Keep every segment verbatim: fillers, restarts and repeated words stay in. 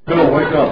Bill, wake up.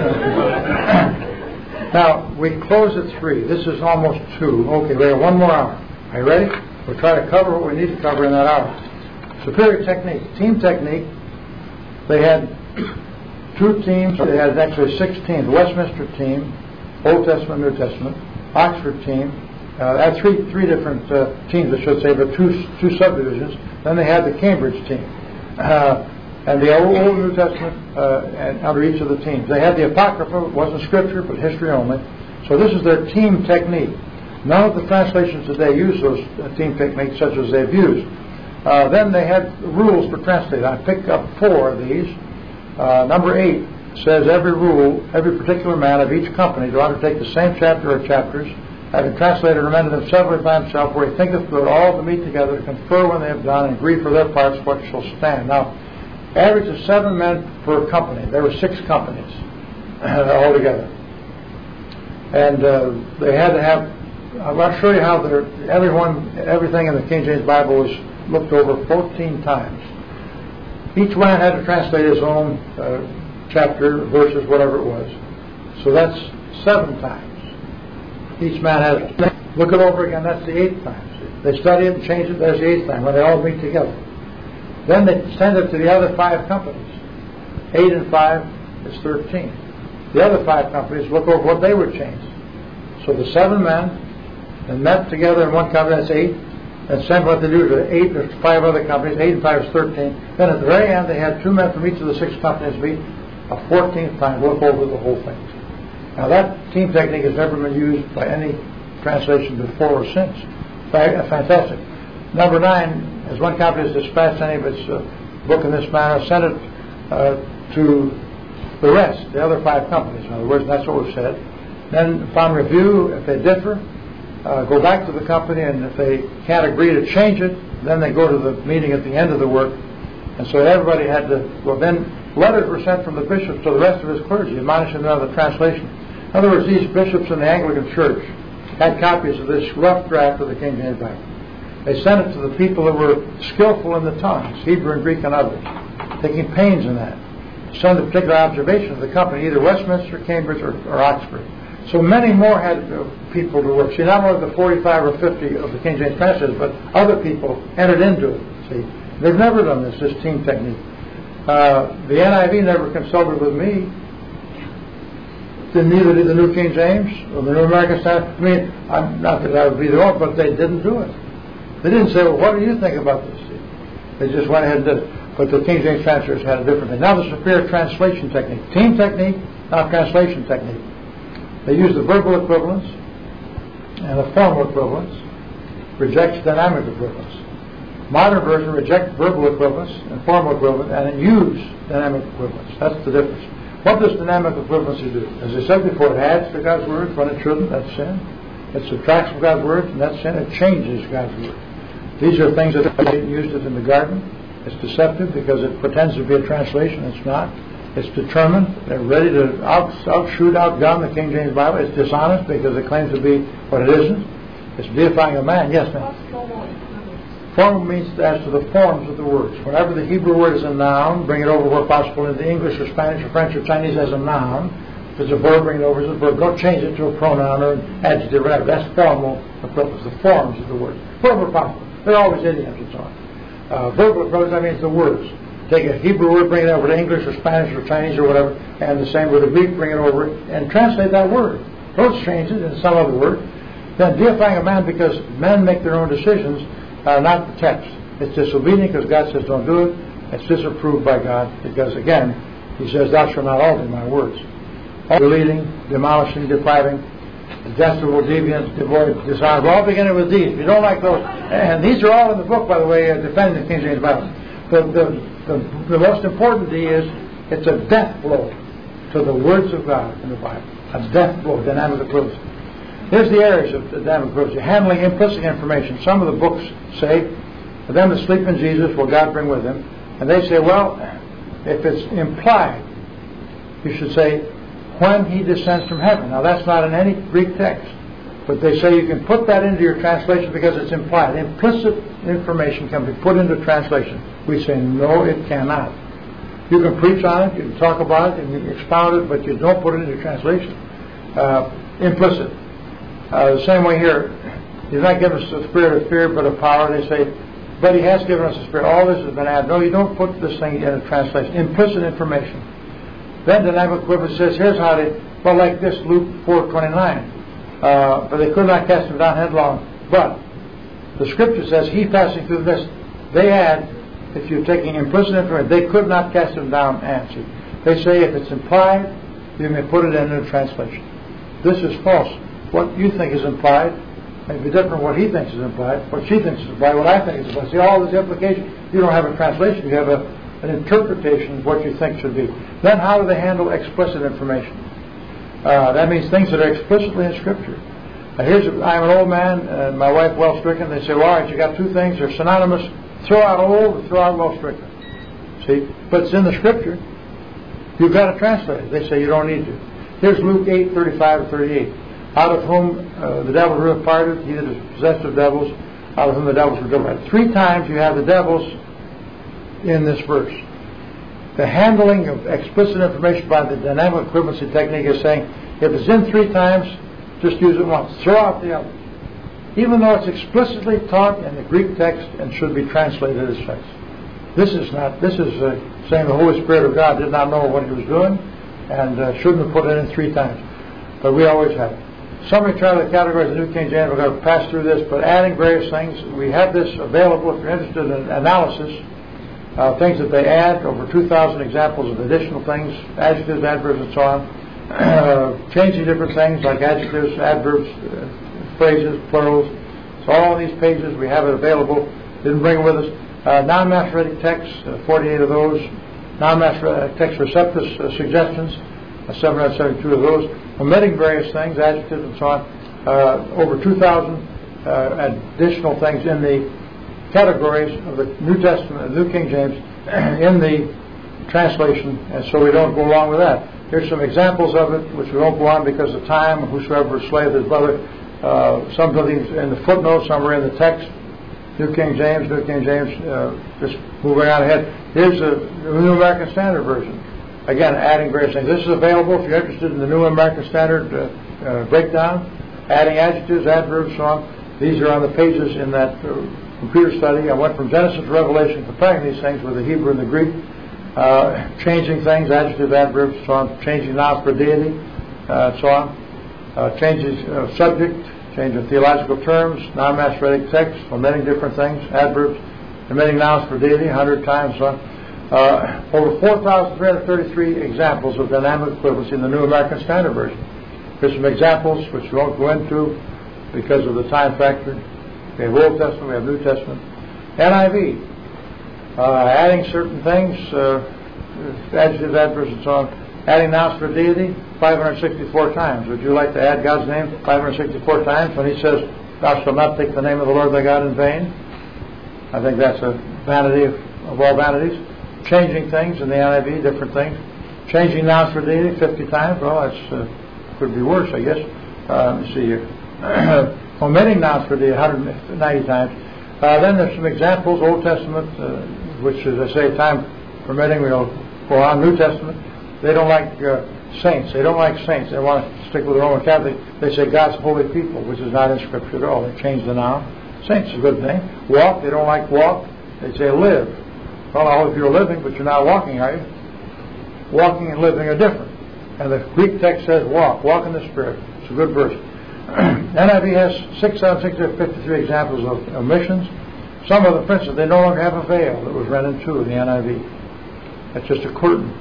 Now, we close at three. This is almost two. Okay, we have one more hour. Are you ready? We'll try to cover what we need to cover in that hour. Superior technique. Team technique. They had two teams. They had actually six teams. Westminster team, Old Testament, New Testament. Oxford team. Uh, they had three three different uh, teams, I should say, but two two subdivisions. Then they had the Cambridge team. Uh, and the Old, Old New Testament uh, and under each of the teams. They had the Apocrypha. It wasn't scripture, but history only. So this is their team technique. None of the translations today use those uh, team techniques such as they've used. Uh, then they had rules for translating. I picked up four of these. Uh, number eight says every rule, every particular man of each company to undertake the same chapter or chapters, having translated and amended them severally by himself, where he thinketh good, all to meet together, to confer when they have done, and agree for their parts what shall stand. Now, average of seven men per company. There were six companies altogether. And uh, they had to have, I'll show you how everyone, everything in the King James Bible was looked over fourteen times. Each man had to translate his own uh, chapter, verses, whatever it was. So that's seven times. Each man had to look it over again. That's the eighth time. They study it and change it. There's the eighth time when they all meet together. Then they send it to the other five companies. Eight and five is thirteen. The other five companies look over what they would change. So the seven men and met together in one company, that's eight, and send what they do to eight or five other companies. Eight and five is thirteen. Then at the very end, they had two men from each of the six companies meet a fourteenth time, look over the whole thing. Now that team technique has never been used by any translation before or since. Fantastic. Number nine, as one company has dispatched any of its uh, book in this manner, sent it uh, to the rest, the other five companies. In other words, that's what was said. Then upon review, if they differ, uh, go back to the company, and if they can't agree to change it, then they go to the meeting at the end of the work. And so everybody had to, well then letters were sent from the bishop to the rest of his clergy, admonishing them of the translation. In other words, these bishops in the Anglican Church had copies of this rough draft of the King James Bible. They sent it to the people that were skillful in the tongues, Hebrew and Greek and others, taking pains in that. Send a particular observation of the company, either Westminster, Cambridge, or, or Oxford. So many more had uh, people to work. See, not only the forty-five or fifty of the King James translators, but other people entered into it. See, they've never done this, this team technique. Uh, the N I V never consulted with me. Neither did the New King James or the New American Standard. I mean, I'm, not that I would be the one, but they didn't do it. They didn't say, well, what do you think about this? They just went ahead and did it. But the King James translators had a different thing. Now the superior translation technique. Team technique, now translation technique. They use the verbal equivalence and the formal equivalence, rejects dynamic equivalence. Modern version rejects verbal equivalence and formal equivalence and use dynamic equivalence. That's the difference. What does dynamic equivalency do? As I said before, it adds to God's Word when it shouldn't. That's sin. It subtracts from God's Word, and that's sin. It changes God's Word. These are things that Satan used it in the garden. It's deceptive because it pretends to be a translation. It's not. It's determined. They're ready to out, outshoot, outgun the King James Bible. It's dishonest because it claims to be what it isn't. It's deifying a man. Yes, ma'am. Form means as to the forms of the words. Whenever the Hebrew word is a noun, bring it over where possible into English or Spanish or French or Chinese as a noun. If it's a verb, bring it over as a verb. Don't change it to a pronoun or an adjective or whatever. That's formal equivalence, the forms of the word. Verbal possible. They're always idioms and so on. Uh, verbal equivalence, that means the words. Take a Hebrew word, bring it over to English or Spanish or Chinese or whatever, and the same with a Greek, bring it over and translate that word. Don't change it into some other word. Then deifying a man because men make their own decisions, Uh, not the text. It's disobedient because God says don't do it. It's disapproved by God because, again, He says, thou shalt not alter my words. Deleting, demolishing, depriving, detestable, deviant, devoid, dishonorable, all beginning with these. If you don't like those, and these are all in the book, by the way, uh, defending the King James Bible. The, the, the, the most important D is it's a death blow to the words of God in the Bible. A death blow, dynamic equivalence. Here's the areas of the dynamic equivalence. Handling implicit information. Some of the books say, for them to sleep in Jesus will God bring with him. And they say, well, if it's implied, you should say, when he descends from heaven. Now that's not in any Greek text. But they say you can put that into your translation because it's implied. Implicit information can be put into translation. We say, no, it cannot. You can preach on it, you can talk about it, and you can expound it, but you don't put it into translation. Uh, implicit. Uh, the same way here. He's not given us the spirit of fear, but of power. They say, but He has given us a spirit. All this has been added. No, you don't put this thing in a translation. Implicit information. Then the dynamic equivalent says, here's how they, well, like this, Luke four twenty-nine. Uh, but they could not cast him down headlong. But the Scripture says, He passing through this. They add, if you're taking implicit information, they could not cast him down answered. They say if it's implied, you may put it in a translation. This is false. What you think is implied may be different from what he thinks is implied, what she thinks is implied, what I think is implied. See, all this implication, you don't have a translation, you have a, an interpretation of what you think should be. Then how do they handle explicit information? Uh, that means things that are explicitly in Scripture. Uh, here's a, I'm an old man, and my wife well stricken. They say, well, all right, you got two things, they're synonymous. Throw out old and throw out well stricken. See? But it's in the Scripture. You've got to translate it. They say you don't need to. Here's Luke eight thirty-five to thirty-eight. Out of whom uh, the devils were departed, he that is possessed of devils, out of whom the devils were departed. Three times you have the devils in this verse. The handling of explicit information by the dynamic equivalency technique is saying, if it's in three times, just use it once. Throw out the other. Even though it's explicitly taught in the Greek text and should be translated as such. This is not, this is uh, saying the Holy Spirit of God did not know what He was doing and uh, shouldn't have put it in three times. But we always have it. Somebody try to categorize the New King James. We're going to pass through this, but adding various things. We have this available if you're interested in analysis. Uh, things that they add, over two thousand examples of additional things, adjectives, adverbs, and so on. Uh, changing different things like adjectives, adverbs, uh, phrases, plurals. So all of these pages, we have it available. Didn't bring it with us. Uh, non-Masoretic texts, uh, forty-eight of those. Non-Masoretic text receptus uh, suggestions, uh, seven hundred seventy-two of those. Omitting various things, adjectives, and so on. Uh, over two thousand uh, additional things in the categories of the New Testament, the New King James, in the translation, and so we don't go along with that. Here's some examples of it, which we won't go on because of time. Whosoever slayeth his brother. Uh, some of these in the footnotes, some are in the text. New King James, New King James. Uh, just moving on ahead. Here's the New American Standard Version. Again, adding various things. This is available if you're interested in the New American Standard uh, uh, breakdown. Adding adjectives, adverbs, so on. These are on the pages in that uh, computer study. I went from Genesis to Revelation, comparing these things with the Hebrew and the Greek, uh, changing things, adjectives, adverbs, so on, changing nouns for deity, uh, so on, uh, changes of subject, change of theological terms, non-Masoretic texts, omitting different things, adverbs, omitting nouns for deity, a hundred times, so on. Uh, over four thousand three hundred thirty-three examples of dynamic equivalency in the New American Standard Version. Here's some examples which we won't go into because of the time factor. We have Old Testament, we have New Testament. N I V, uh, adding certain things, uh, adjectives, adverbs, and so on. Adding nouns for deity, five hundred sixty-four times. Would you like to add God's name five hundred sixty-four times when He says, "Thou shalt not take the name of the Lord thy God in vain"? I think that's a vanity of, of all vanities. Changing things in the N I V, different things. Changing nouns for deity fifty times. Well, that's uh, could be worse, I guess. Uh, let me see here. Omitting nouns for deity one hundred ninety times. Uh, then there's some examples. Old Testament, uh, which, as I say, time permitting, we'll go on. New Testament. They don't like uh, saints. They don't like saints. They want to stick with the Roman Catholic. They say God's holy people, which is not in Scripture at all. They change the noun. Saints is a good thing. Walk. They don't like walk. They say live. Well, I hope you're living, but you're not walking, are you? Walking and living are different. And the Greek text says walk. Walk in the Spirit. It's a good verse. N I V has six thousand six hundred fifty-three examples of omissions. Some of the princes, they no longer have a veil that was rent in two in the N I V. That's just a curtain.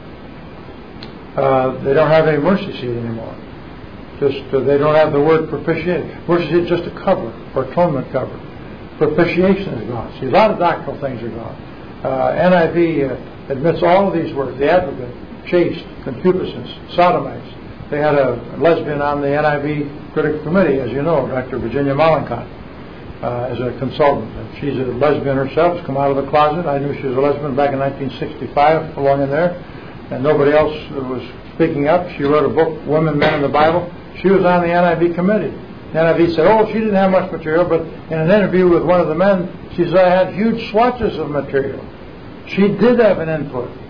Uh, they don't have any mercy seat anymore. Just uh, they don't have the word propitiation. Mercy seat is just a cover, or atonement cover. Propitiation is gone. See, a lot of doctrinal things are gone. Uh, N I V uh, admits all of these words. The advocate, chaste, concupiscence, sodomites. They had a lesbian on the N I V critical committee, as you know, Doctor Virginia Mollenkott, uh, as a consultant. And she's a lesbian herself, has come out of the closet. I knew she was a lesbian back in nineteen sixty-five, along in there, and nobody else was speaking up. She wrote a book, Women, Men in the Bible. She was on the N I V committee. The N I V said, oh, she didn't have much material, but in an interview with one of the men, she said, I had huge swatches of material. She did have an input.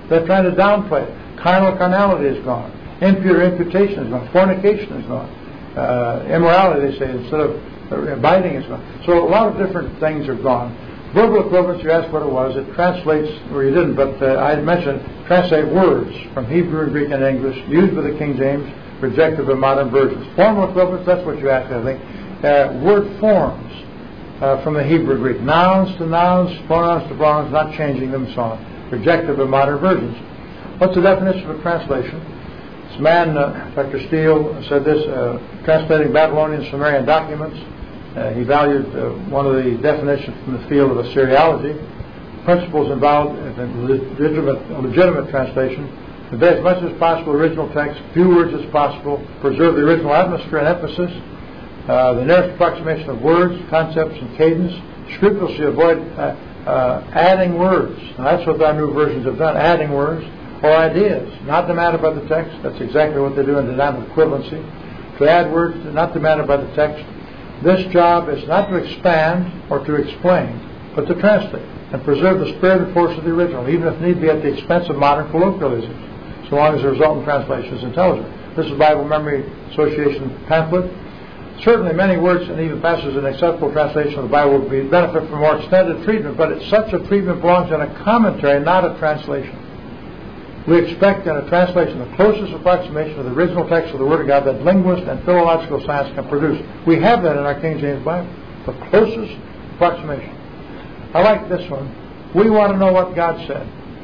They're trying to downplay it. Carnal carnality is gone. Impure imputation is gone. Fornication is gone. Uh, immorality, they say, instead of uh, biting is gone. So a lot of different things are gone. Verbal equivalence, you asked what it was. It translates, or you didn't, but uh, I had mentioned, translate words from Hebrew and Greek and English, used by the King James, rejected by modern versions. Formal equivalence, that's what you asked, I think. Uh, word forms uh, from the Hebrew and Greek. Nouns to nouns, pronouns to pronouns, not changing them, so on. Rejected by modern versions. What's the definition of a translation? This man, uh, Doctor Steele, said this, uh, translating Babylonian Sumerian documents. Uh, he valued uh, one of the definitions from the field of Assyriology. Principles involved in legitimate, legitimate translation. Convey as much as possible original text, few words as possible. Preserve the original atmosphere and emphasis. Uh, the nearest approximation of words, concepts, and cadence. Scrupulously avoid uh, uh, adding words. Now, that's what our new versions have done, adding words or ideas, not demanded by the text. That's exactly what they do in dynamic equivalency. To add words not demanded by the text. This job is not to expand or to explain, but to translate and preserve the spirit and force of the original, even if need be at the expense of modern colloquialisms, so long as the resultant translation is intelligible. This is Bible Memory Association pamphlet. Certainly many words and even passages in acceptable translation of the Bible would be benefit from more extended treatment, but it's such a treatment belongs in a commentary, not a translation. We expect in a translation the closest approximation of the original text of the Word of God that linguists and philological science can produce. We have that in our King James Bible, the closest approximation. I like this one. We want to know what God said,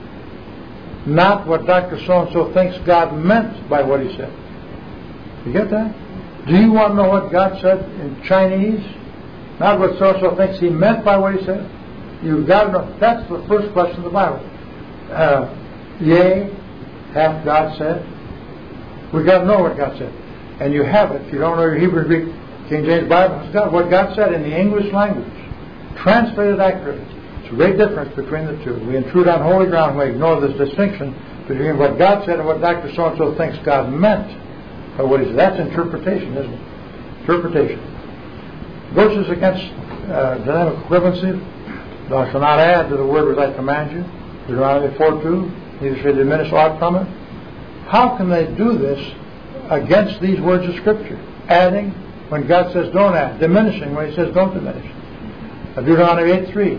not what Doctor So-and-so thinks God meant by what he said. You get that? Do you want to know what God said in Chinese, not what so-and-so thinks he meant by what he said? You've got to know. That's the first question of the Bible. Uh, Yea, hath God said? We've got to know what God said. And you have it. If you don't know your Hebrew and Greek King James Bible, it's got what God said in the English language, translated accurately. It's a great difference between the two. We intrude on holy ground when we ignore this distinction between what God said and what Doctor So-and-so thinks God meant by what he said. That's interpretation, isn't it? Interpretation. Verses against uh, dynamic equivalency. Thou shalt not add to the word which I command you. Deuteronomy four two. Neither shall diminish aught from it. How can they do this against these words of Scripture? Adding when God says don't add. Diminishing when he says don't diminish. Deuteronomy eight three.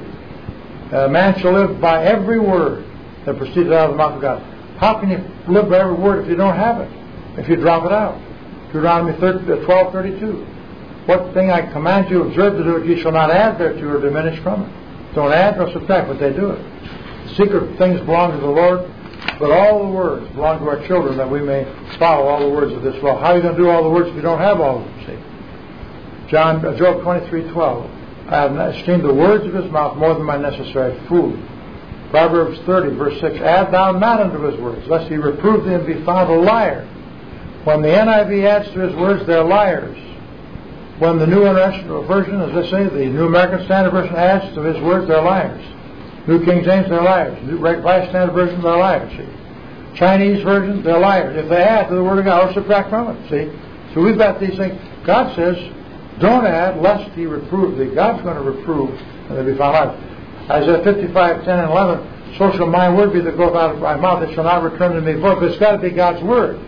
A man shall live by every word that proceeds out of the mouth of God. How can you live by every word if you don't have it? If you drop it out? Deuteronomy twelve thirty-two. What thing I command you, observe to do it, ye shall not add thereto or diminish from it. Don't add nor subtract, but they do it. Secret things belong to the Lord, but all the words belong to our children that we may follow all the words of this law. How are you going to do all the words if you don't have all of them? See, John, uh, Job twenty-three twelve. I have esteemed the words of his mouth more than my necessary food. Proverbs thirty verse six. Add thou not unto his words, lest he reprove thee and be found a liar. When the N I V adds to his words, they're liars. When the New International Version, as I say, the New American Standard Version adds to his words, they're liars. New King James, they're liars. New Revised Standard Version, they're liars. See, Chinese version, they're liars. If they add to the Word of God or subtract from it, see. So we've got these things. God says, don't add, lest he reprove thee. God's going to reprove, and they'll be found liars. Isaiah fifty-five ten and eleven. So shall my word be that goeth out of my mouth; it shall not return to me void. But it's got to be God's word.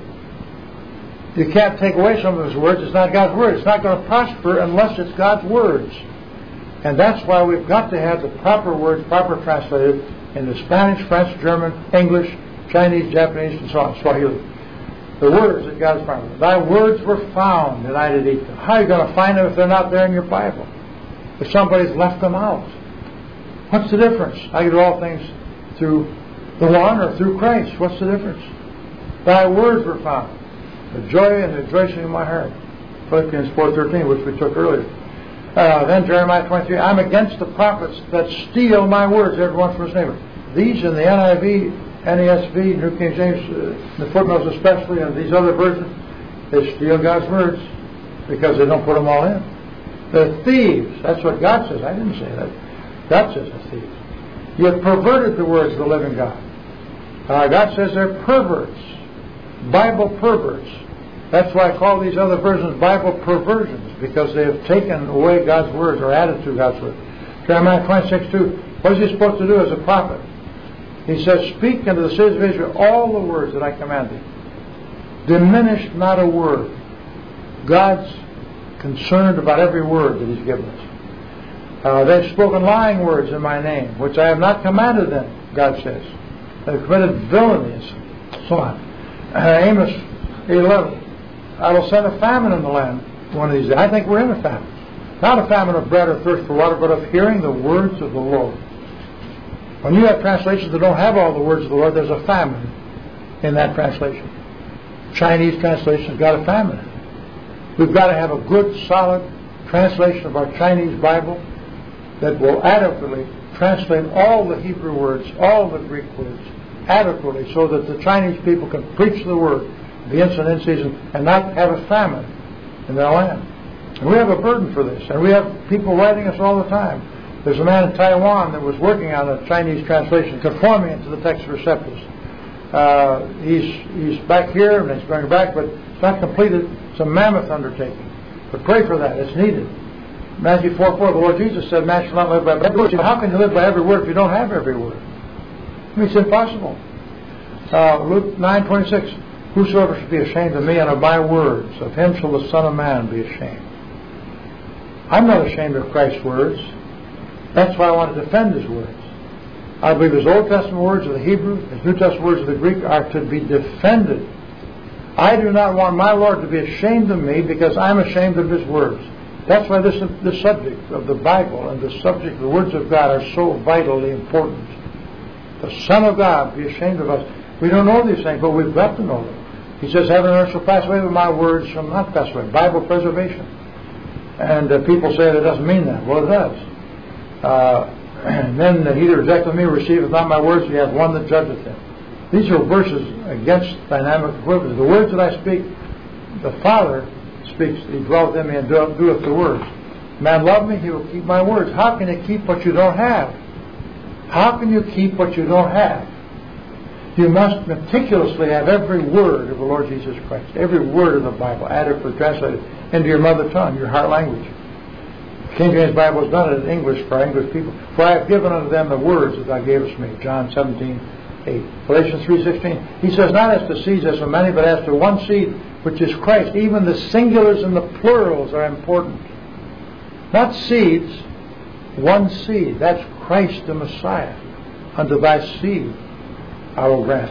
You can't take away some of his words. It's not God's word. It's not going to prosper unless it's God's words. And that's why we've got to have the proper words, proper translated into Spanish, French, German, English, Chinese, Japanese, and so on, Swahili. The words that God has promised. Thy words were found, and I did eat them. How are you going to find them if they're not there in your Bible? If somebody's left them out? What's the difference? I can do all things through the one or through Christ. What's the difference? Thy words were found. The joy and rejoicing in my heart. Philippians four thirteen, which we took earlier. Uh, then Jeremiah twenty-three, I'm against the prophets that steal my words, every one from his neighbor. These in the N I V, N E S V, New King James, uh, the footnotes especially, and these other versions, they steal God's words because they don't put them all in. They're thieves. That's what God says. I didn't say that. God says they're thieves. You have perverted the words of the living God. Uh, God says they're perverts. Bible perverts. That's why I call these other versions Bible perversions, because they have taken away God's words or added to God's word. Jeremiah twenty-six two. What is he supposed to do as a prophet? He says, speak unto the cities of Israel all the words that I command thee. Diminish not a word. God's concerned about every word that He's given us. Uh, they've spoken lying words in my name, which I have not commanded them, God says. They've committed villainy, and so on. Uh, Amos eleven. I will send a famine in the land one of these days. I think we're in a famine. Not a famine of bread or thirst for water, but of hearing the words of the Lord. When you have translations that don't have all the words of the Lord, there's a famine in that translation. Chinese translation's got a famine. We've got to have a good, solid translation of our Chinese Bible that will adequately translate all the Hebrew words, all the Greek words, adequately, so that the Chinese people can preach the Word, the instant in season, and not have a famine in their land. And we have a burden for this, and we have people writing us all the time. There's a man in Taiwan that was working on a Chinese translation, conforming it to the Textus Receptus. Uh, he's he's back here, and he's going back, but it's not completed. It's a mammoth undertaking. But pray for that. It's needed. Matthew four four, the Lord Jesus said, man shall not live by every word. How can you live by every word if you don't have every word? I mean, it's impossible. Uh, Luke nine twenty-six, whosoever should be ashamed of me and of my words, of him shall the Son of Man be ashamed. I'm not ashamed of Christ's words. That's why I want to defend His words. I believe His Old Testament words of the Hebrew, His New Testament words of the Greek are to be defended. I do not want my Lord to be ashamed of me because I'm ashamed of His words. That's why this, this subject of the Bible and the subject of the words of God are so vitally important. The Son of God be ashamed of us. We don't know these things, but we've got to know them. He says, heaven and earth shall pass away, but my words shall not pass away. Bible preservation. And uh, people say that doesn't mean that. Well, it does. Uh, and then uh, he that rejecteth me receiveth not my words, he hath one that judgeth him. These are verses against dynamic equivalence. The words that I speak, the Father speaks, He dwelleth in me and doeth the words. Man love me, he will keep my words. How can you keep what you don't have? How can you keep what you don't have? You must meticulously have every word of the Lord Jesus Christ, every word of the Bible, adequately translated into your mother tongue, your heart language. King James Bible has done it in English for our English people. For I have given unto them the words that Thou gavest me. John seventeen eight. Galatians three sixteen. He says, not as to seeds as to many, but as to one seed, which is Christ. Even the singulars and the plurals are important. Not seeds, one seed. That's Christ the Messiah. Unto thy seed I will grant.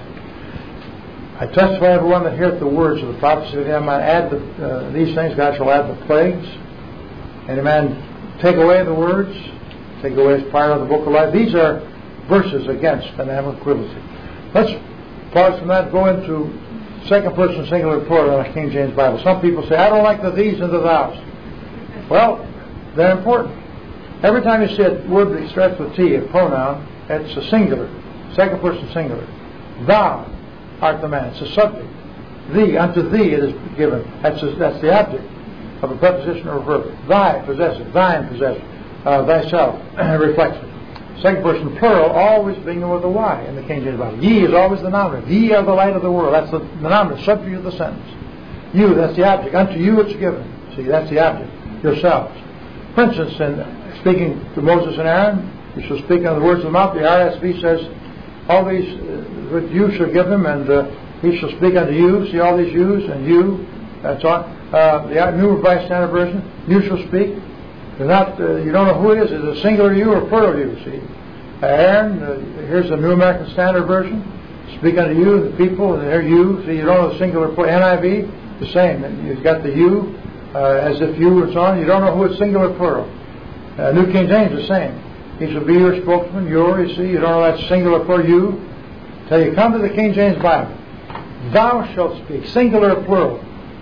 I testify everyone that heareth the words of the prophecy of him, I add the, uh, these things, God shall add the plagues. And a man take away the words, take away his part of the book of life. These are verses against dynamic equivalency. Let's pause from that and go into second person singular plural in the King James Bible. Some people say, I don't like the these and the thous. Well, they're important. Every time you see a word that starts with T, a pronoun, it's a singular, second person singular. Thou art the man. It's a subject. Thee, unto thee it is given. That's, a, that's the object of a preposition or a verb. Thy, possessive. Thine, possessive. Uh, thyself, reflexive. Second person plural, always being with a Y in the King James Bible. Ye is always the nominative. Ye are the light of the world. That's the, the nominative, subject of the sentence. You, that's the object. Unto you it's given. See, that's the object. Yourselves. For instance, in speaking to Moses and Aaron, you shall speak on the words of the mouth. The R S V says, all these uh, you shall give him, and uh, he shall speak unto you. See all these yous and you, that's on. Uh, the New Revised Standard Version, you shall speak. They're not, uh, you don't know who it is. Is it a singular you or plural you? See, uh, Aaron. Uh, here's the New American Standard Version. Speak unto you, the people, and there you. See, you don't know the singular plural. N I V, the same. And you've got the you uh, as if you and so on. You don't know who it's singular plural. Uh, New King James, the same. He shall be your spokesman. Your, you see, you don't know that singular plural you. Till you come to the King James Bible, thou shalt speak, singular plural.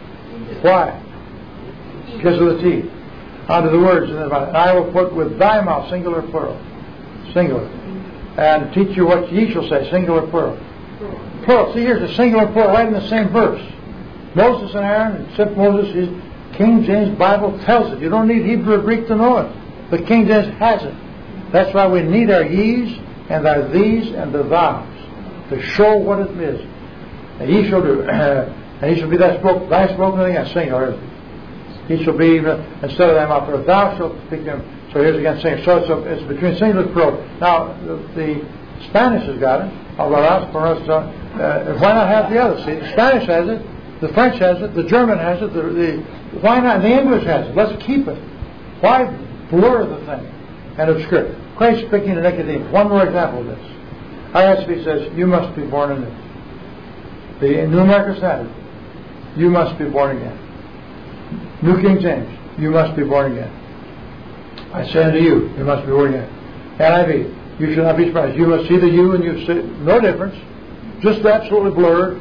Why? Because of the T. Onto the words in the Bible. And I will put with thy mouth, singular plural. Singular. And teach you what ye shall say, singular plural. Plural. See, here's a singular plural right in the same verse. Moses and Aaron, except Moses, his King James Bible tells it. You don't need Hebrew or Greek to know it. The King James has it. That's why we need our ye's and our these and the thous to show what it is. And ye shall do. And he shall be thy spoke, thy spoken again, singular. He shall be, uh, instead of thy mouth, or thou shalt speak to him. So here's again singular. So it's, a, it's between singular and plural. Now, the, the Spanish has got it. Hablarás por nuestra. Uh, why not have the other? See, the Spanish has it, the French has it, the German has it, the, the why not? The English has it. Let's keep it. Why blur the thing and obscure it? Christ speaking to Nicodemus. One more example of this. I S V says, you must be born anew. The New American Standard, you must be born again. New King James, you must be born again. I say unto you, you must be born again. N I V, you should not be surprised. You must see the you and you see no difference. Just absolutely blurred.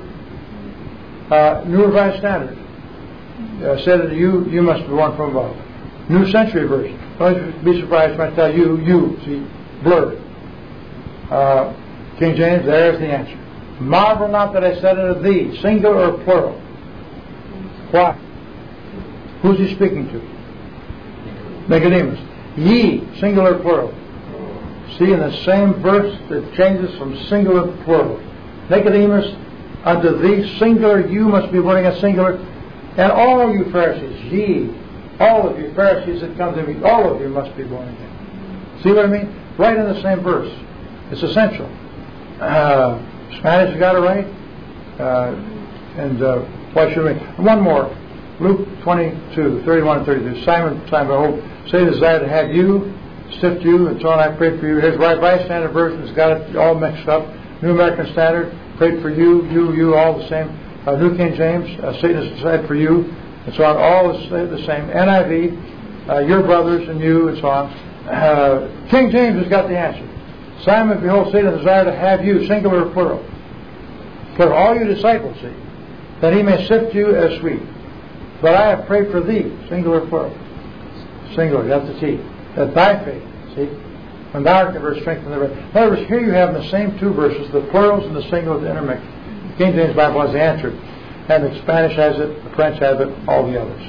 Uh, New Revised Standard uh, said unto you, you must be born from above. New Century Version, don't be surprised when I tell you, you, see, blurred. Uh, King James, there's the answer. Marvel not that I said unto thee, singular or plural. Why? Who's he speaking to? Nicodemus. Ye, singular, plural. See, in the same verse, it changes from singular to plural. Nicodemus, unto thee, singular, you must be born again, singular. And all you Pharisees, ye, all of you Pharisees that come to me, all of you must be born again. See what I mean? Right in the same verse. It's essential. Uh, Spanish has got it right. Uh, and uh, why should we? One more. Luke twenty-two, thirty-one and thirty-two. Simon, Simon, oh, say desire to have you, sift you, and so on. I prayed for you. His Revised Standard Version has got it all mixed up. New American Standard, prayed for you, you, you, all the same. Uh, New King James, uh, Satan has decided for you, and so on. All is the same. N I V, uh, your brothers and you, and so on. Uh, King James has got the answer. Simon, behold, Satan desire to have you, singular or plural. For all you disciples, see, that he may sift you as wheat. But I have prayed for thee, singular, plural. Singular, that's the T. That thy faith, see, when thou art converted, strengthen the rest. In other words, here you have in the same two verses, the plurals and the singulars intermixed. The King James Bible has the answer. And the Spanish has it, the French has it, all the others.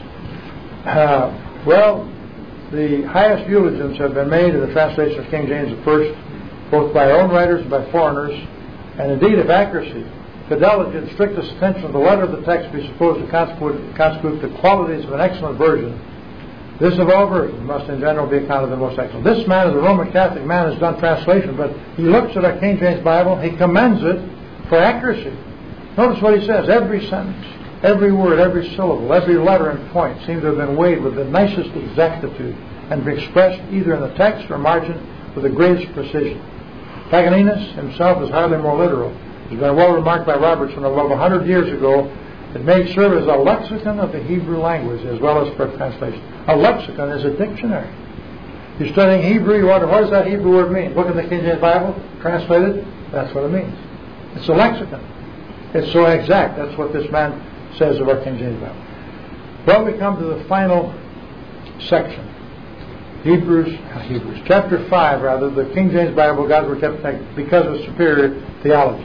Uh, well, the highest eulogiums have been made in the translation of King James the First, both by our own writers and by foreigners, and indeed of accuracy, fidelity, and strictest attention to the letter of the text be supposed to constitute, constitute the qualities of an excellent version. This of all versions must in general be accounted the most excellent. This man is a Roman Catholic man, has done translation, but he looks at our King James Bible, he commends it for accuracy. Notice what he says, every sentence, every word, every syllable, every letter and point seem to have been weighed with the nicest exactitude and be expressed either in the text or margin with the greatest precision. Paganinas himself is hardly more literal. It's been well remarked by Robertson about a hundred years ago. It may serve as a lexicon of the Hebrew language as well as for translation. A lexicon is a dictionary. You're studying Hebrew, you wonder, what does that Hebrew word mean? Look in the King James Bible, translated, that's what it means. It's a lexicon. It's so exact. That's what this man says of our King James Bible. Well, we come to the final section. Hebrews, Hebrews, chapter five, rather, the King James Bible, God's Word kept because of superior theology.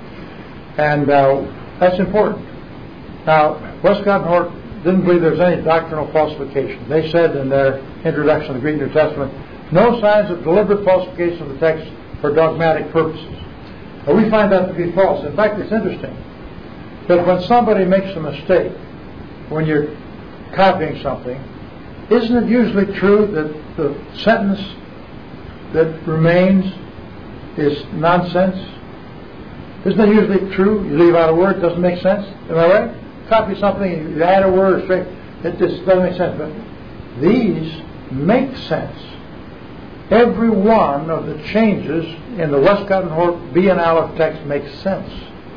And uh, that's important. Now, Westcott and Hort didn't believe there was any doctrinal falsification. They said in their introduction to the Greek New Testament, no signs of deliberate falsification of the text for dogmatic purposes. But we find that to be false. In fact, it's interesting that when somebody makes a mistake, when you're copying something, isn't it usually true that the sentence that remains is nonsense? Isn't it usually true? You leave out a word, it doesn't make sense. Am I right? Copy something, you add a word, straight, it just doesn't make sense. But these make sense. Every one of the changes in the Westcott and Hort B and Aleph text makes sense.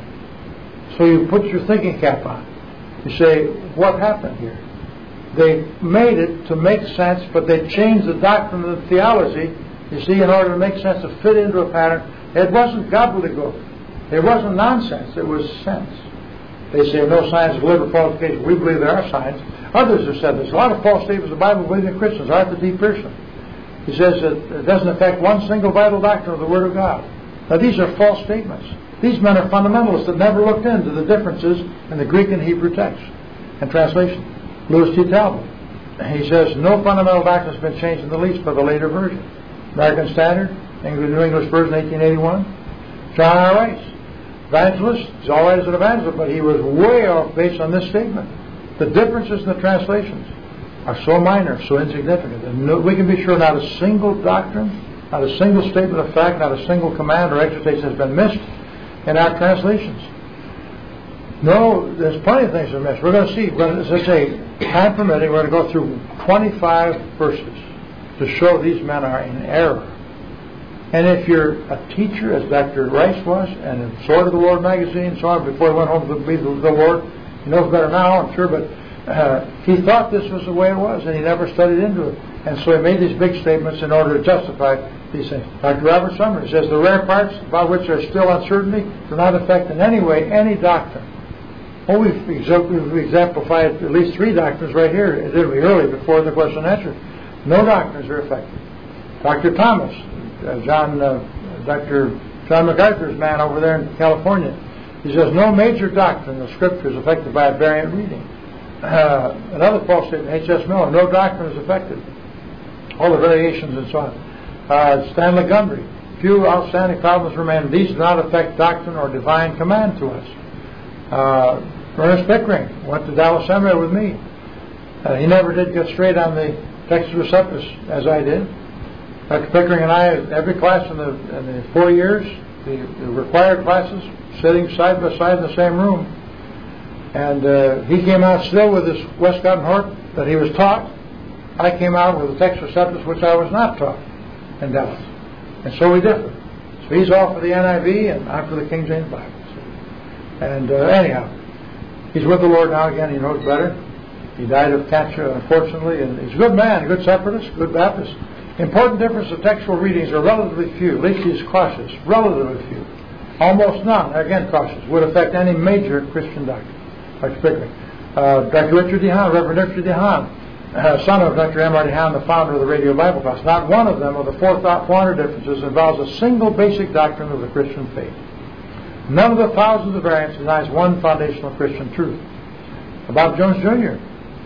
So you put your thinking cap on. You say, what happened here? They made it to make sense, but they changed the doctrine of the theology, you see, in order to make sense, to fit into a pattern. It wasn't gobbledygook. It wasn't nonsense. It was sense. They say no signs of deliberate falsification. We believe there are signs. Others have said this. A lot of false statements of the Bible believing Christians. Arthur D. Pearson. He says that it doesn't affect one single vital doctrine of the Word of God. Now these are false statements. These men are fundamentalists that never looked into the differences in the Greek and Hebrew text and translation. Louis T. Talbot. He says no fundamental doctrine has been changed in the least by the later version. American Standard, English, New English Version, eighteen eighty-one. John R. Rice, evangelist. He's all right as an evangelist, but he was way off based on this statement. The differences in the translations are so minor, so insignificant. And no, we can be sure not a single doctrine, not a single statement of fact, not a single command or exhortation has been missed. in our translations. No, there's plenty of things that are missed. We're going to see, as I say, time permitting, we're going to go through twenty-five verses to show these men are in error. And if you're a teacher, as Doctor Rice was, and in Sword of the Lord magazine and so on, before he went home to be the Lord, he knows better now, I'm sure, but uh, he thought this was the way it was, and he never studied into it. And so he made these big statements in order to justify these things. Doctor Robert Summers says the rare parts about which there is still uncertainty do not affect in any way any doctrine. Well, we've, we've exemplified at least three doctrines right here, literally early before the question and answer. No doctrines are affected. Doctor Thomas, uh, John, uh, Doctor John MacArthur's man over there in California, he says no major doctrine of Scripture is affected by a variant reading. Uh, another false statement, H S Miller, no doctrine is affected. All the variations and so on. Uh, Stanley Gundry, few outstanding problems remain. These do not affect doctrine or divine command to us. Uh, Ernest Pickering went to Dallas Seminary with me. Uh, he never did get straight on the Textus Receptus as I did. Doctor Pickering and I, every class in the, in the four years, the, the required classes, sitting side by side in the same room. And uh, he came out still with his Westcott and Hort that he was taught. I came out with the Textus Receptus which I was not taught in Dallas. And so we differ. So he's all for the N I V and I'm for the King James Bible. And uh, anyhow, he's with the Lord now again. He knows better. He died of cancer, unfortunately, and he's a good man, a good separatist, good Baptist. Important difference of textual readings are relatively few. At least he's cautious. Relatively few. Almost none, again cautious, would affect any major Christian doctrine. Doctor Pickering. Uh, Doctor Richard DeHaan, Reverend Richard DeHaan, uh, son of Doctor M R DeHaan, the founder of the Radio Bible Class. Not one of them, of the four hundred differences, involves a single basic doctrine of the Christian faith. None of the thousands of variants denies one foundational Christian truth. Bob Jones Junior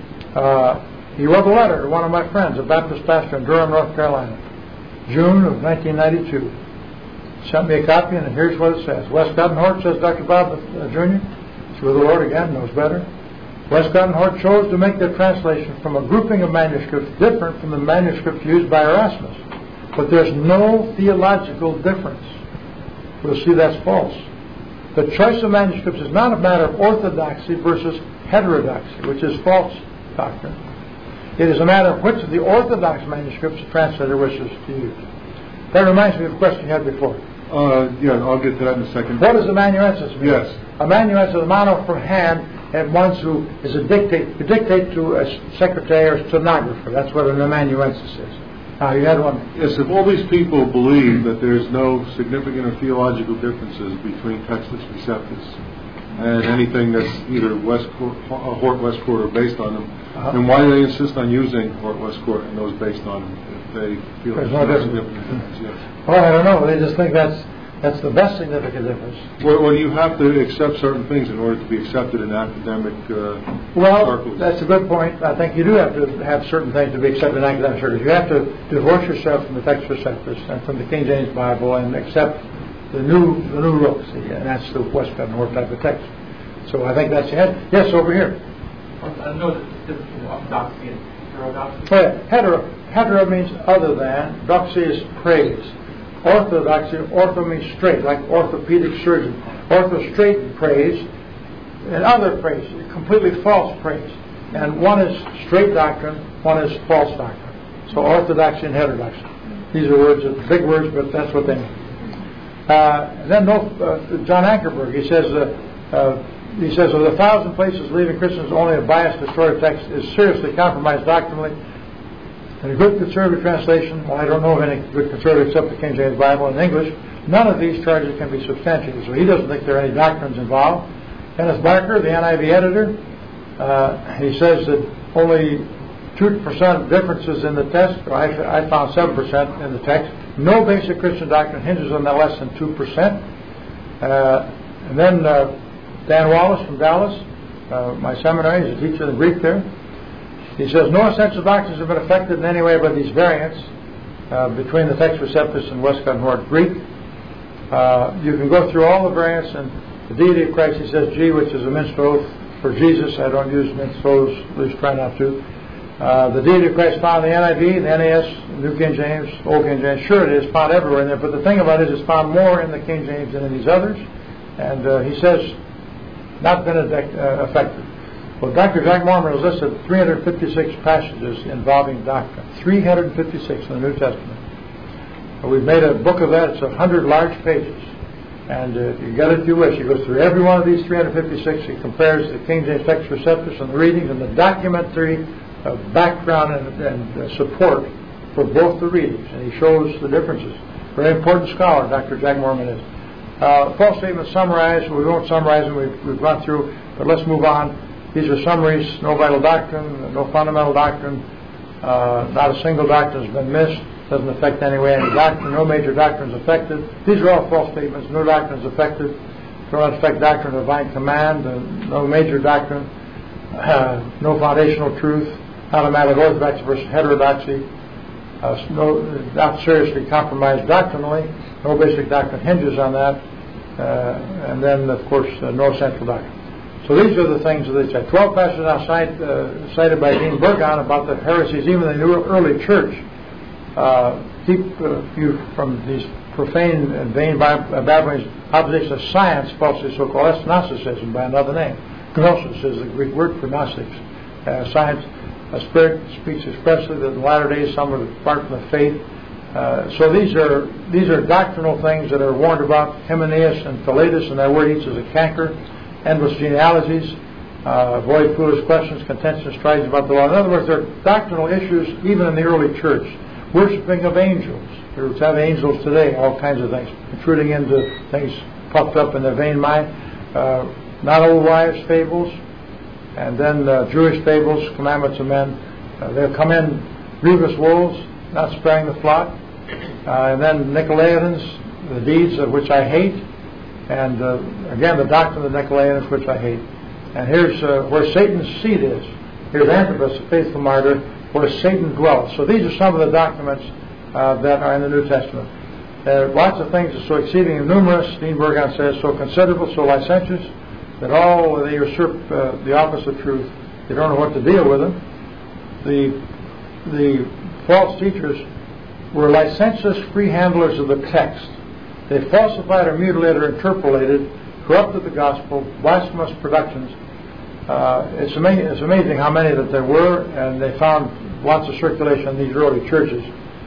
Uh, he wrote a letter to one of my friends, a Baptist pastor in Durham, North Carolina, June of nineteen ninety-two. Sent me a copy, and here's what it says. Westcott and Hort, says Doctor Bob uh, Junior He's with the Lord again, knows better. Westcott and Hort chose to make their translation from a grouping of manuscripts different from the manuscripts used by Erasmus. But there's no theological difference. We'll see that's false. The choice of manuscripts is not a matter of orthodoxy versus heterodoxy, which is false doctrine. It is a matter of which of the orthodox manuscripts the translator wishes to use. That reminds me of a question you had before. Uh, yeah, I'll get to that in a second. What does amanuensis mean? Yes. Amanuensis is a mano for hand, and one who is a dictate, to dictate to a secretary or stenographer. That's what an amanuensis is. Now, you had one. Yes, if all these people believe that there's no significant or theological differences between Textus Receptus and anything that's either Westcourt, Hort Westcourt or based on them, uh-huh. then why do they insist on using Hort Westcourt and those based on them if they feel there's, there's no significant difference? Yes. Well, I don't know. They just think that's that's the best significant difference. Well, well, you have to accept certain things in order to be accepted in academic uh, well, circles. That's a good point. I think you do have to have certain things to be accepted in academic circles. You have to divorce yourself from the Textus Receptus and from the King James Bible and accept the new the new rooks, and that's the Westcott and Hort type of text. So I think that's it. Yes, over here. I know the difference between orthodoxy and heterodoxy. Oh, yeah. Hetero, hetero means other than. Doxy is praise. Orthodoxy, ortho means straight, like orthopedic surgeon. Ortho straight praise, and other praise, completely false praise. And one is straight doctrine, one is false doctrine. So orthodoxy and heterodoxy. These are words, big words, but that's what they mean. Uh, then no, uh, John Ankerberg, he says, uh, uh, he says, of the thousand places leaving Christians only a biased distorted text is seriously compromised doctrinally. In a good conservative translation, well, I don't know of any good conservative except the King James Bible in English, none of these charges can be substantiated. So he doesn't think there are any doctrines involved. Kenneth Barker, the N I V editor, uh, he says that only two percent differences in the text, or I, I found seven percent in the text. No basic Christian doctrine hinges on that less than two percent. Uh, and then uh, Dan Wallace from Dallas, uh, my seminary, he's a teacher in Greek there. He says, no essential doctrines have been affected in any way by these variants uh, between the Textus Receptus and Westcott and Hort Greek. Uh, you can go through all the variants, and the deity of Christ, he says G, which is a minstrel oath for Jesus. I don't use minstrels, at least try not to. Uh, the deity of Christ found in the N I V, the N A S, New King James, Old King James. Sure, it is found everywhere in there, but the thing about it is it's found more in the King James than in these others. And uh, he says, not been uh, effective. Well, Doctor Jack Moorman has listed three hundred fifty-six passages involving doctrine. three hundred fifty-six in the New Testament. Uh, we've made a book of that. It's one hundred large pages. And uh, you get it if you wish. He goes through every one of these three hundred fifty-six. He compares the King James Textus Receptus and the readings and the documentary uh, background and, and uh, support for both the readings. And he shows the differences. Very important scholar, Doctor Jack Moorman is. Uh, false statements summarized. We won't summarize them. We've, we've gone through. But let's move on. These are summaries. No vital doctrine. No fundamental doctrine. Uh, not a single doctrine has been missed. Doesn't affect anyway any doctrine. No major doctrine is affected. These are all false statements. No doctrine is affected. Do not affect doctrine of divine command. Uh, no major doctrine. Uh, no foundational truth. Not a matter of orthodoxy versus heterodoxy. Uh, no, not seriously compromised doctrinally. No basic doctrine hinges on that. Uh, and then, of course, uh, no central doctrine. So these are the things that they say. Twelve passages now cite, uh, cited by Dean Burgon about the heresies, even in the early church. Uh, keep uh, you from these profane and vain Babylonian opposition of science, falsely so-called. That's Gnosticism by another name. Gnosis is the Greek word for Gnostics. Uh, science, a spirit speaks expressly that in the latter days some are apart from the faith. Uh, so these are these are doctrinal things that are warned about. Hymenaeus and Philetus, and their word each is a canker. Endless genealogies, uh, avoid foolish questions, contention, strides about the law. In other words, there are doctrinal issues even in the early church. Worshipping of angels. We have angels today, all kinds of things, intruding into things puffed up in their vain mind. Uh, not old wives' fables, and then uh, Jewish fables, commandments of men. Uh, they'll come in grievous wolves, not sparing the flock. Uh, and then Nicolaitans, the deeds of which I hate. And uh, again, the doctrine of the Nicolaitans, which I hate. And here's uh, where Satan's seat is. Here's Antipas, the faithful martyr, where Satan dwells. So these are some of the documents uh, that are in the New Testament. There are lots of things that are so exceedingly numerous, Dean Burgon says, so considerable, so licentious, that all they usurp uh, the office of truth. They don't know what to deal with them. The, the false teachers were licentious free handlers of the text. They falsified or mutilated or interpolated, corrupted the gospel, blasphemous productions. Uh, it's, amazing, it's amazing how many that there were, and they found lots of circulation in these early churches.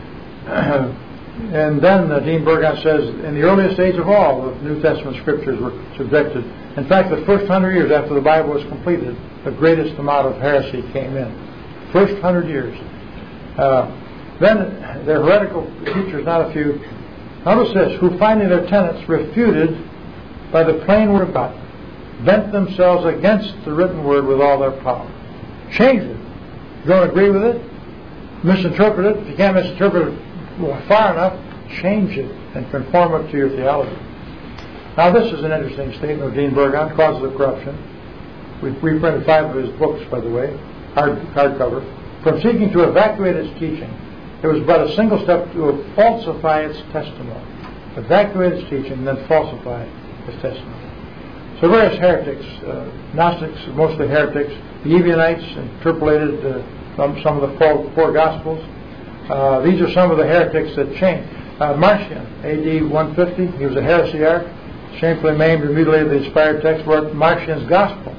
And then uh, Dean Burgon says, in the earliest age of all, the New Testament scriptures were subjected. In fact, the first hundred years after the Bible was completed, the greatest amount of heresy came in. First hundred years. Uh, then their heretical teachers, not a few, notice this, who finding their tenets refuted by the plain word of God, bent themselves against the written word with all their power. Change it. You don't agree with it? Misinterpret it. If you can't misinterpret it far enough, change it and conform it to your theology. Now this is an interesting statement of Dean Burgon, Causes of Corruption. We've reprinted five of his books, by the way, hard hardcover. From seeking to evacuate its teaching, it was but a single step to falsify its testimony. Evacuate its teaching and then falsify its testimony. So various heretics, uh, Gnostics, mostly heretics, the Ebionites interpolated uh, some, some of the four, four Gospels. Uh, these are some of the heretics that changed. Uh, Marcion, A D one fifty, he was a heresiarch, shamefully maimed and mutilated the inspired text, wrote Marcion's Gospel.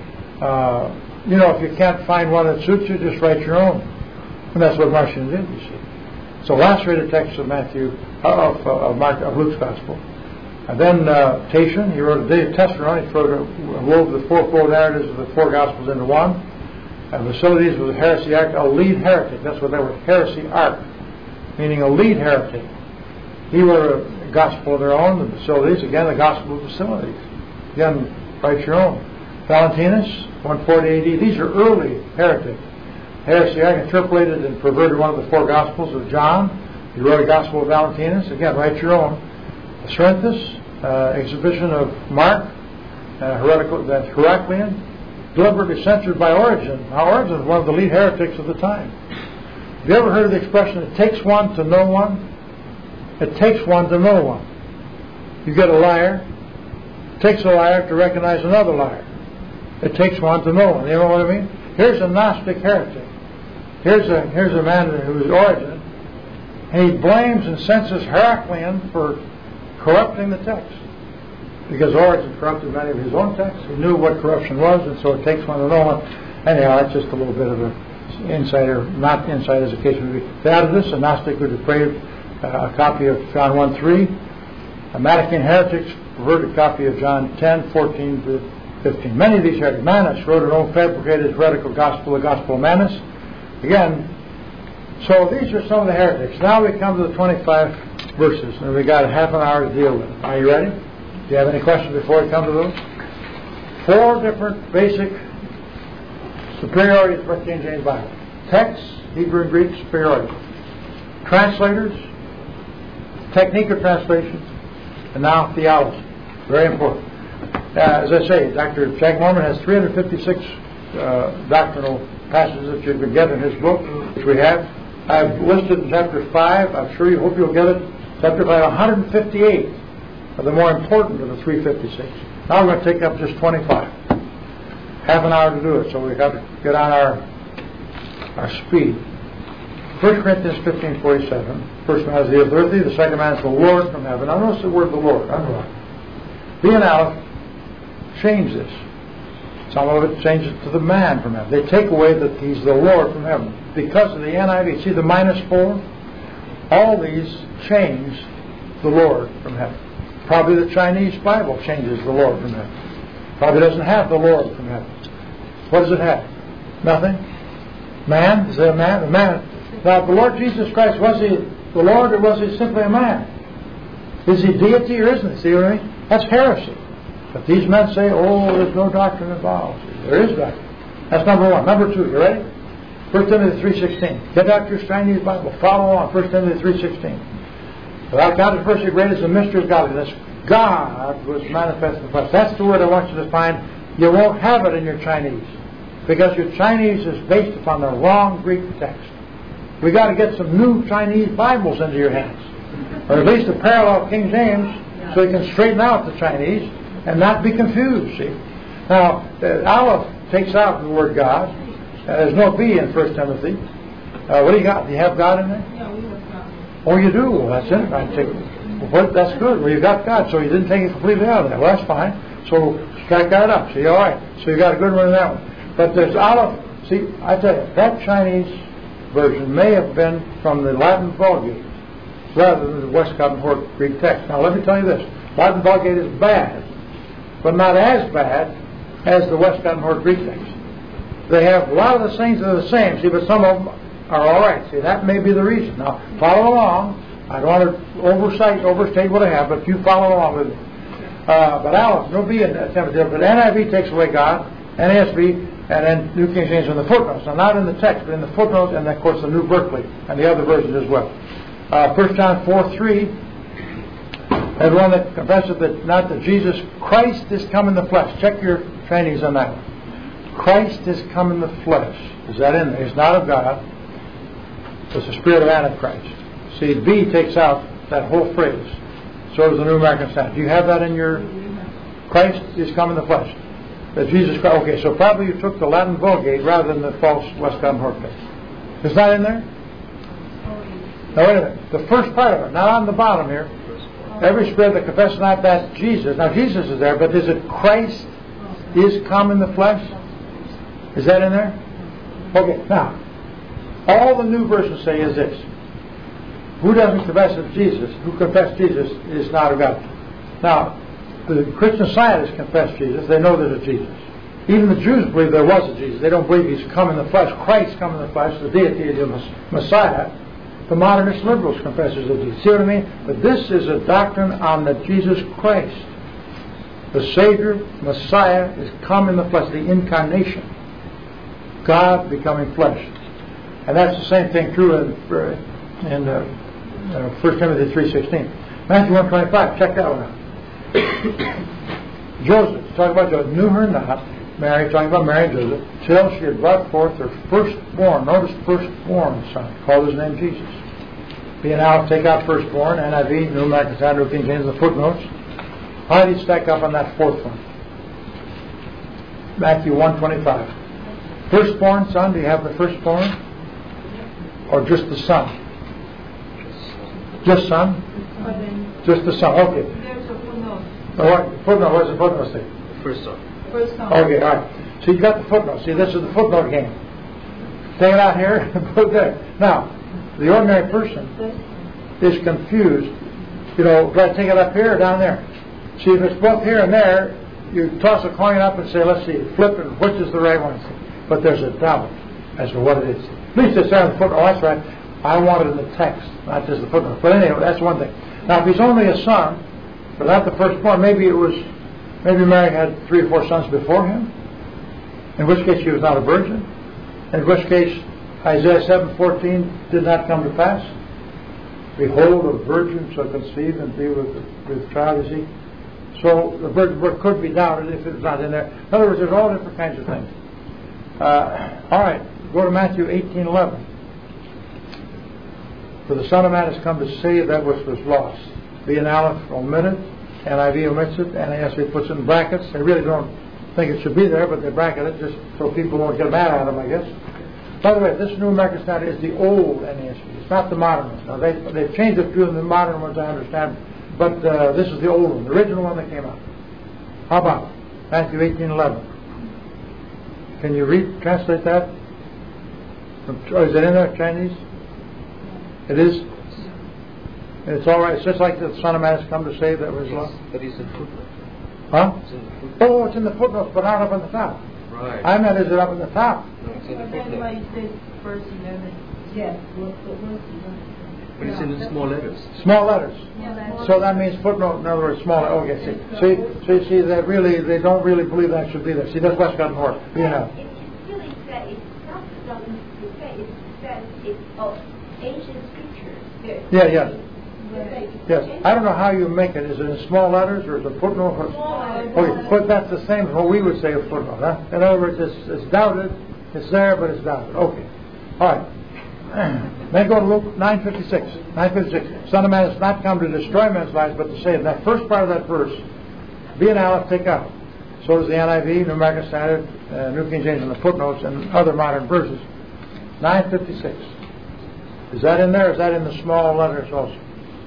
Uh, you know, if you can't find one that suits you, just write your own. And that's what Marcion did, you see. So lacerated text of Matthew, uh, of, uh, of, Mark, of Luke's Gospel. And then uh, Tatian, he wrote a Day of Testament. He wove the fourfold narratives of the four Gospels into one. And Basilides was a heresiarch, a lead heretic. That's what they were, heresiarch, meaning a lead heretic. He wrote a gospel of their own, the Basilides, again, the Gospel of Basilides. Again, write your own. Valentinus, one forty A D, these are early heretics. Heresiarch interpolated and perverted one of the four Gospels of John. He wrote a Gospel of Valentinus, again, write your own. Cerinthus, uh, exhibition of Mark, uh, heretical, that's Heraclean, deliberately censored by Origen. Now, Origen is one of the lead heretics of the time. Have you ever heard of the expression, it takes one to know one? It takes one to know one. You get a liar, it takes a liar to recognize another liar. It takes one to know one. You know what I mean? Here's a Gnostic heretic. Here's a, here's a man who's Origen, and he blames and censors Heraclean for corrupting the text. because Origen corrupted many of his own texts. He knew what corruption was, and so it takes one to know one. Anyhow, that's just a little bit of an insider, not insight as the case may be. They added this, a Gnostic who depraved uh, a copy of John one three. A Manichaean heretics perverted a copy of John ten fourteen to fifteen. Many of these heretics, Manus wrote an own fabricated heretical gospel, the Gospel of Manus. Again, so these are some of the heretics. Now we come to the twenty-five verses, and we got half an hour to deal with them. Are you ready? Do you have any questions before we come to those? Four different basic superiorities for the King James Bible. Text, Hebrew and Greek superiority. Translators, technique of translation, and now theology. Very important. Uh, as I say, Doctor Jack Mormon has three hundred fifty-six uh, doctrinal passages that you can get in his book, which we have. I've listed in chapter five. I'm sure you hope you'll get it. Chapter five, one hundred fifty-eight are the more important of the three hundred fifty-six. Now we're going to take up just twenty-five. Half an hour to do it, so we've got to get on our our speed. First Corinthians fifteen forty-seven. First man is the authority, the second man is the Lord from heaven. Now notice the word the Lord. Underline. B and Aleph change this. Some of it changes to the man from heaven. They take away that he's the Lord from heaven. Because of the N I V, see the minus four? All these change the Lord from heaven. Probably the Chinese Bible changes the Lord from heaven. Probably doesn't have the Lord from heaven. What does it have? Nothing? Man? Is it a man? A man. Now, the Lord Jesus Christ, was he the Lord or was he simply a man? Is he deity or isn't he? See what I mean? That's heresy. But these men say, oh, there's no doctrine involved. There is doctrine. That's number one. Number two, you ready? First Timothy three sixteen. Get out your Chinese Bible. Follow along. First Timothy three sixteen. Without controversy, great is the mystery of godliness. God was manifest in the flesh. That's the word I want you to find. You won't have it in your Chinese, because your Chinese is based upon the wrong Greek text. We got to get some new Chinese Bibles into your hands, or at least a parallel King James, so you can straighten out the Chinese and not be confused. See, now uh, Aleph takes out the word God. Uh, there's no B in First Timothy. Uh, what do you got? Do you have God in there? Yeah, we have God. Oh, you do? Well, that's it. I take. Well, that's good. Well, you got God, so you didn't take it completely out of there. Well, that's fine. So strike that up. See, all right. So you got a good one in that one. But there's Aleph. See, I tell you, that Chinese version may have been from the Latin Vulgate rather than the Westcott and Hort Greek text. Now, let me tell you this: Latin Vulgate is bad, but not as bad as the Westcott and Hort Greek text. They have a lot of the things that are the same. See, but some of them are all right. See, that may be the reason. Now, follow along. I don't want to oversight, overstate what I have, but you follow along with me. Uh, but Aleph, no B in Timothy, but N I V takes away God, N A S B, and then New King James in the footnotes. Now, not in the text, but in the footnotes, and of course the New Berkeley and the other versions as well. Uh, First John four three, everyone that confesses that not that Jesus Christ is come in the flesh. Check your Chinese on that one. Christ is come in the flesh. Is that in there? It's not of God. It's the spirit of Antichrist. See, B takes out that whole phrase. So does the New American Standard. Do you have that in your... Christ is come in the flesh. That Jesus Christ... Okay, so probably you took the Latin Vulgate rather than the false Westcott and Hort text. Is that in there? Now, wait a minute. The first part of it, not on the bottom here. Every spirit that confesses not that Jesus... Now, Jesus is there, but is it Christ is come in the flesh? Is that in there? Okay, now, all the new versions say is this. Who doesn't confess of Jesus, who confesses Jesus, is not of God. Now, the Christian scientists confess Jesus. They know there's a Jesus. Even the Jews believe there was a Jesus. They don't believe he's come in the flesh. Christ come in the flesh, the deity of the Messiah. The modernist liberals confess there's a Jesus. See what I mean? But this is a doctrine on the Jesus Christ. The Savior, Messiah, is come in the flesh, the incarnation. God becoming flesh. And that's the same thing true in, in uh, uh, First Timothy three sixteen. Matthew one twenty-five, check that one out. Joseph, talking about Joseph, knew her not, Mary, talking about Mary and Joseph, till she had brought forth her firstborn, notice firstborn son, called his name Jesus. Being out, take out firstborn, N I V, New American Standard, King James, the footnotes. How do you stack up on that fourth one? Matthew one twenty-five. Firstborn son, do you have the firstborn? Or just the son? Just son? Just the son, okay. Oh, what, footnote, what's the footnote say? First song. First song. Okay, all right. So you got the footnote. See, this is the footnote game. Take it out here and put it there. Now, the ordinary person is confused. You know, do I take it up here or down there? See, if it's both here and there, you toss a coin up and say, let's see, flip it, which is the right one? But there's a doubt as to what it is. At least it's there in the footnote. Oh, that's right. I want it in the text, not just the footnote. But anyway, that's one thing. Now, if he's only a son, but not the firstborn, maybe it was, maybe Mary had three or four sons before him, in which case she was not a virgin, in which case Isaiah seven fourteen did not come to pass. Behold, a virgin shall conceive and be with, with child, you see. So the virgin birth could be doubted if it was not in there. In other words, there's all different kinds of things. Uh, all right, go to Matthew eighteen eleven. For the Son of Man has come to save that which was lost. The N Aleph omitted, N I V omits it, N A S B puts it in brackets. They really don't think it should be there, but they bracket it just so people won't get mad at them, I guess. By the way, this New American Standard is the old N A S B. It's not the modern one. Now, they, they've changed a few of the modern ones, I understand, but uh, this is the old one, the original one that came out. How about Matthew eighteen eleven? Can you read, translate that? Oh, is it in there, Chinese? It is? It's all right. It's just like the Son of Man has come to save that was lost. But it's in footnote. Huh? It's in the footnote. Oh, it's in the footnotes, but not up on the top. Right. I meant, is it up in the top? No, it's in the That's why footnote. it says verse eleven. Yes, what, what verse eleven? But it's in the small letters. Small letters. Yeah, So that means footnote, in other words, small. Okay, see, see, see, see, that really, they don't really believe that should be there. See, that's Westcott and Hort. You know. It, it's really said, it's not something to say, it's said, it's oh, ancient scriptures. Yeah, yes, Yes. yes. I don't know how you make it. Is it in small letters or is it footnote? Or, okay, but that's the same as what we would say a footnote. Huh? In other words, it's, it's doubted. It's there, but it's doubted. Okay. All right. Then go to Luke nine fifty-six. nine fifty-six. Son of Man has not come to destroy men's lives, but to save. That first part of that verse, be an aleph, take out. So does the N I V, New American Standard, uh, New King James, and the footnotes, and other modern verses. nine fifty-six. Is that in there? Or is that in the small letters also?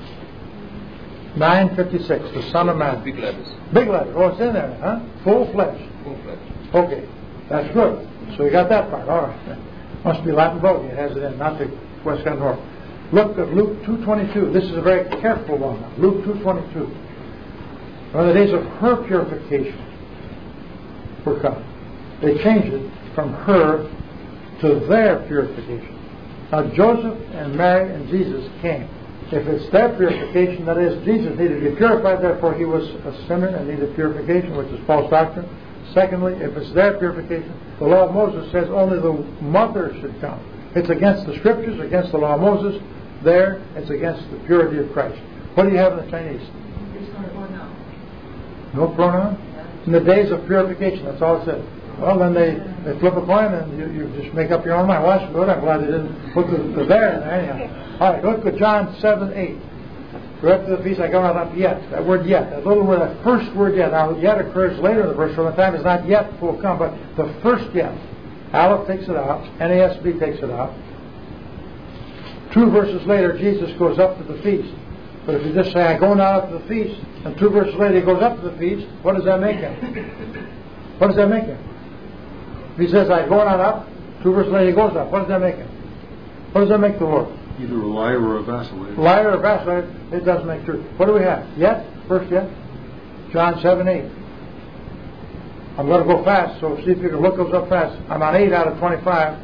nine fifty-six. The Son of Man. Big letters. Big letters. Oh, it's in there, huh? Full flesh. Full flesh. Okay, that's good. So you got that part. All right. Must be Latin Vogue. It has it in, not the Westcott and Hort. Look at Luke two twenty-two. This is a very careful one. Luke two twenty-two. When the days of her purification were come, they changed it from her to their purification. Now Joseph and Mary and Jesus came. If it's their purification, that is, Jesus needed to be purified, therefore he was a sinner and needed purification, which is false doctrine. Secondly, if it's their purification, the law of Moses says only the mother should come. It's against the scriptures, against the law of Moses. There, it's against the purity of Christ. What do you have in the Chinese? There's no pronoun. No pronoun? In the days of purification, that's all it says. Well, then they, they flip a coin and you, you just make up your own mind. Well, that's good. I'm glad they didn't put the, the there in there anyhow. All right, look at John seven eight. Go up to the feast, I go not up yet. That word yet, that little word, that first word yet. Now, yet occurs later in the verse, so the time is not yet full come, but the first yet. Aleph takes it out, N A S B takes it out. Two verses later, Jesus goes up to the feast. But if you just say, I go not up to the feast, and two verses later he goes up to the feast, what does that make him? What does that make him? If he says, I go not up, two verses later he goes up, what does that make him? What does that make the Lord? Either a liar or a vacillator. Liar or vacillator, it doesn't make truth. What do we have? Yet? First yet? John seven eight. I'm going to go fast, so see if you can look those up fast. I'm on eight out of twenty-five.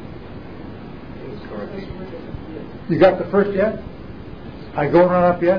You got the first yet? I go not up yet?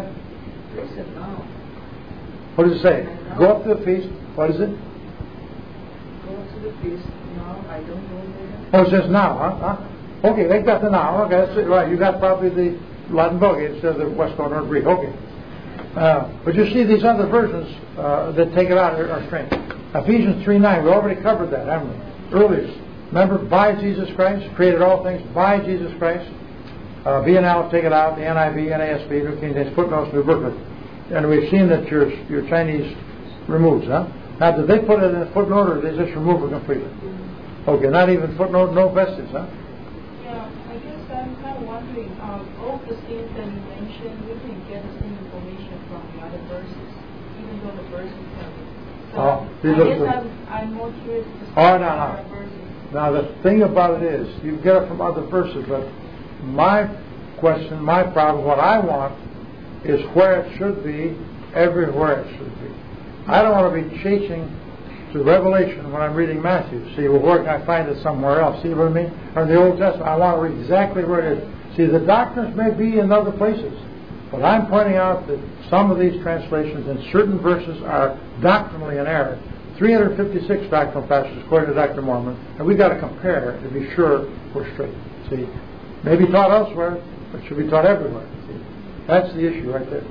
What does it say? Go up to the feast. What is it? Go to the feast. No, I don't go there. Oh, it says now, huh? huh? Okay, they got the now. Okay, that's it. Right, you got probably the Latin Vogue instead of the Westcott or Greek. Okay. Uh, but you see these other versions uh, that take it out are, are strange. Ephesians three nine, we already covered that, haven't we? Earlier. Remember, by Jesus Christ, created all things by Jesus Christ. Uh, B and L, take it out, the N I V, N A S B, New King James, footnotes, New Booklet. And we've seen that your your Chinese removes, huh? Now, did they put it in a footnote or did they just remove it completely? Okay, not even footnote, no vestige, huh? Yeah, I guess I'm kind of wondering, um, all the things that you mentioned, we can get the same information from the other verses, even depends on the verse you tell me. So Oh, I these are guess the- I'm, I'm more curious to Oh, no, no. verses. Now, the thing about it is, you get it from other verses, but my question, my problem, what I want is where it should be, everywhere it should be. I don't want to be chasing to Revelation when I'm reading Matthew. See, well, where can I find it somewhere else? See what I mean? Or in the Old Testament, I want to read exactly where it is. See, the doctrines may be in other places, but I'm pointing out that some of these translations in certain verses are doctrinally in error. three hundred fifty-six doctrinal passages according to Doctor Mormon, and we've got to compare to be sure we're straight. See, maybe taught elsewhere, but should be taught everywhere. See, that's the issue right there.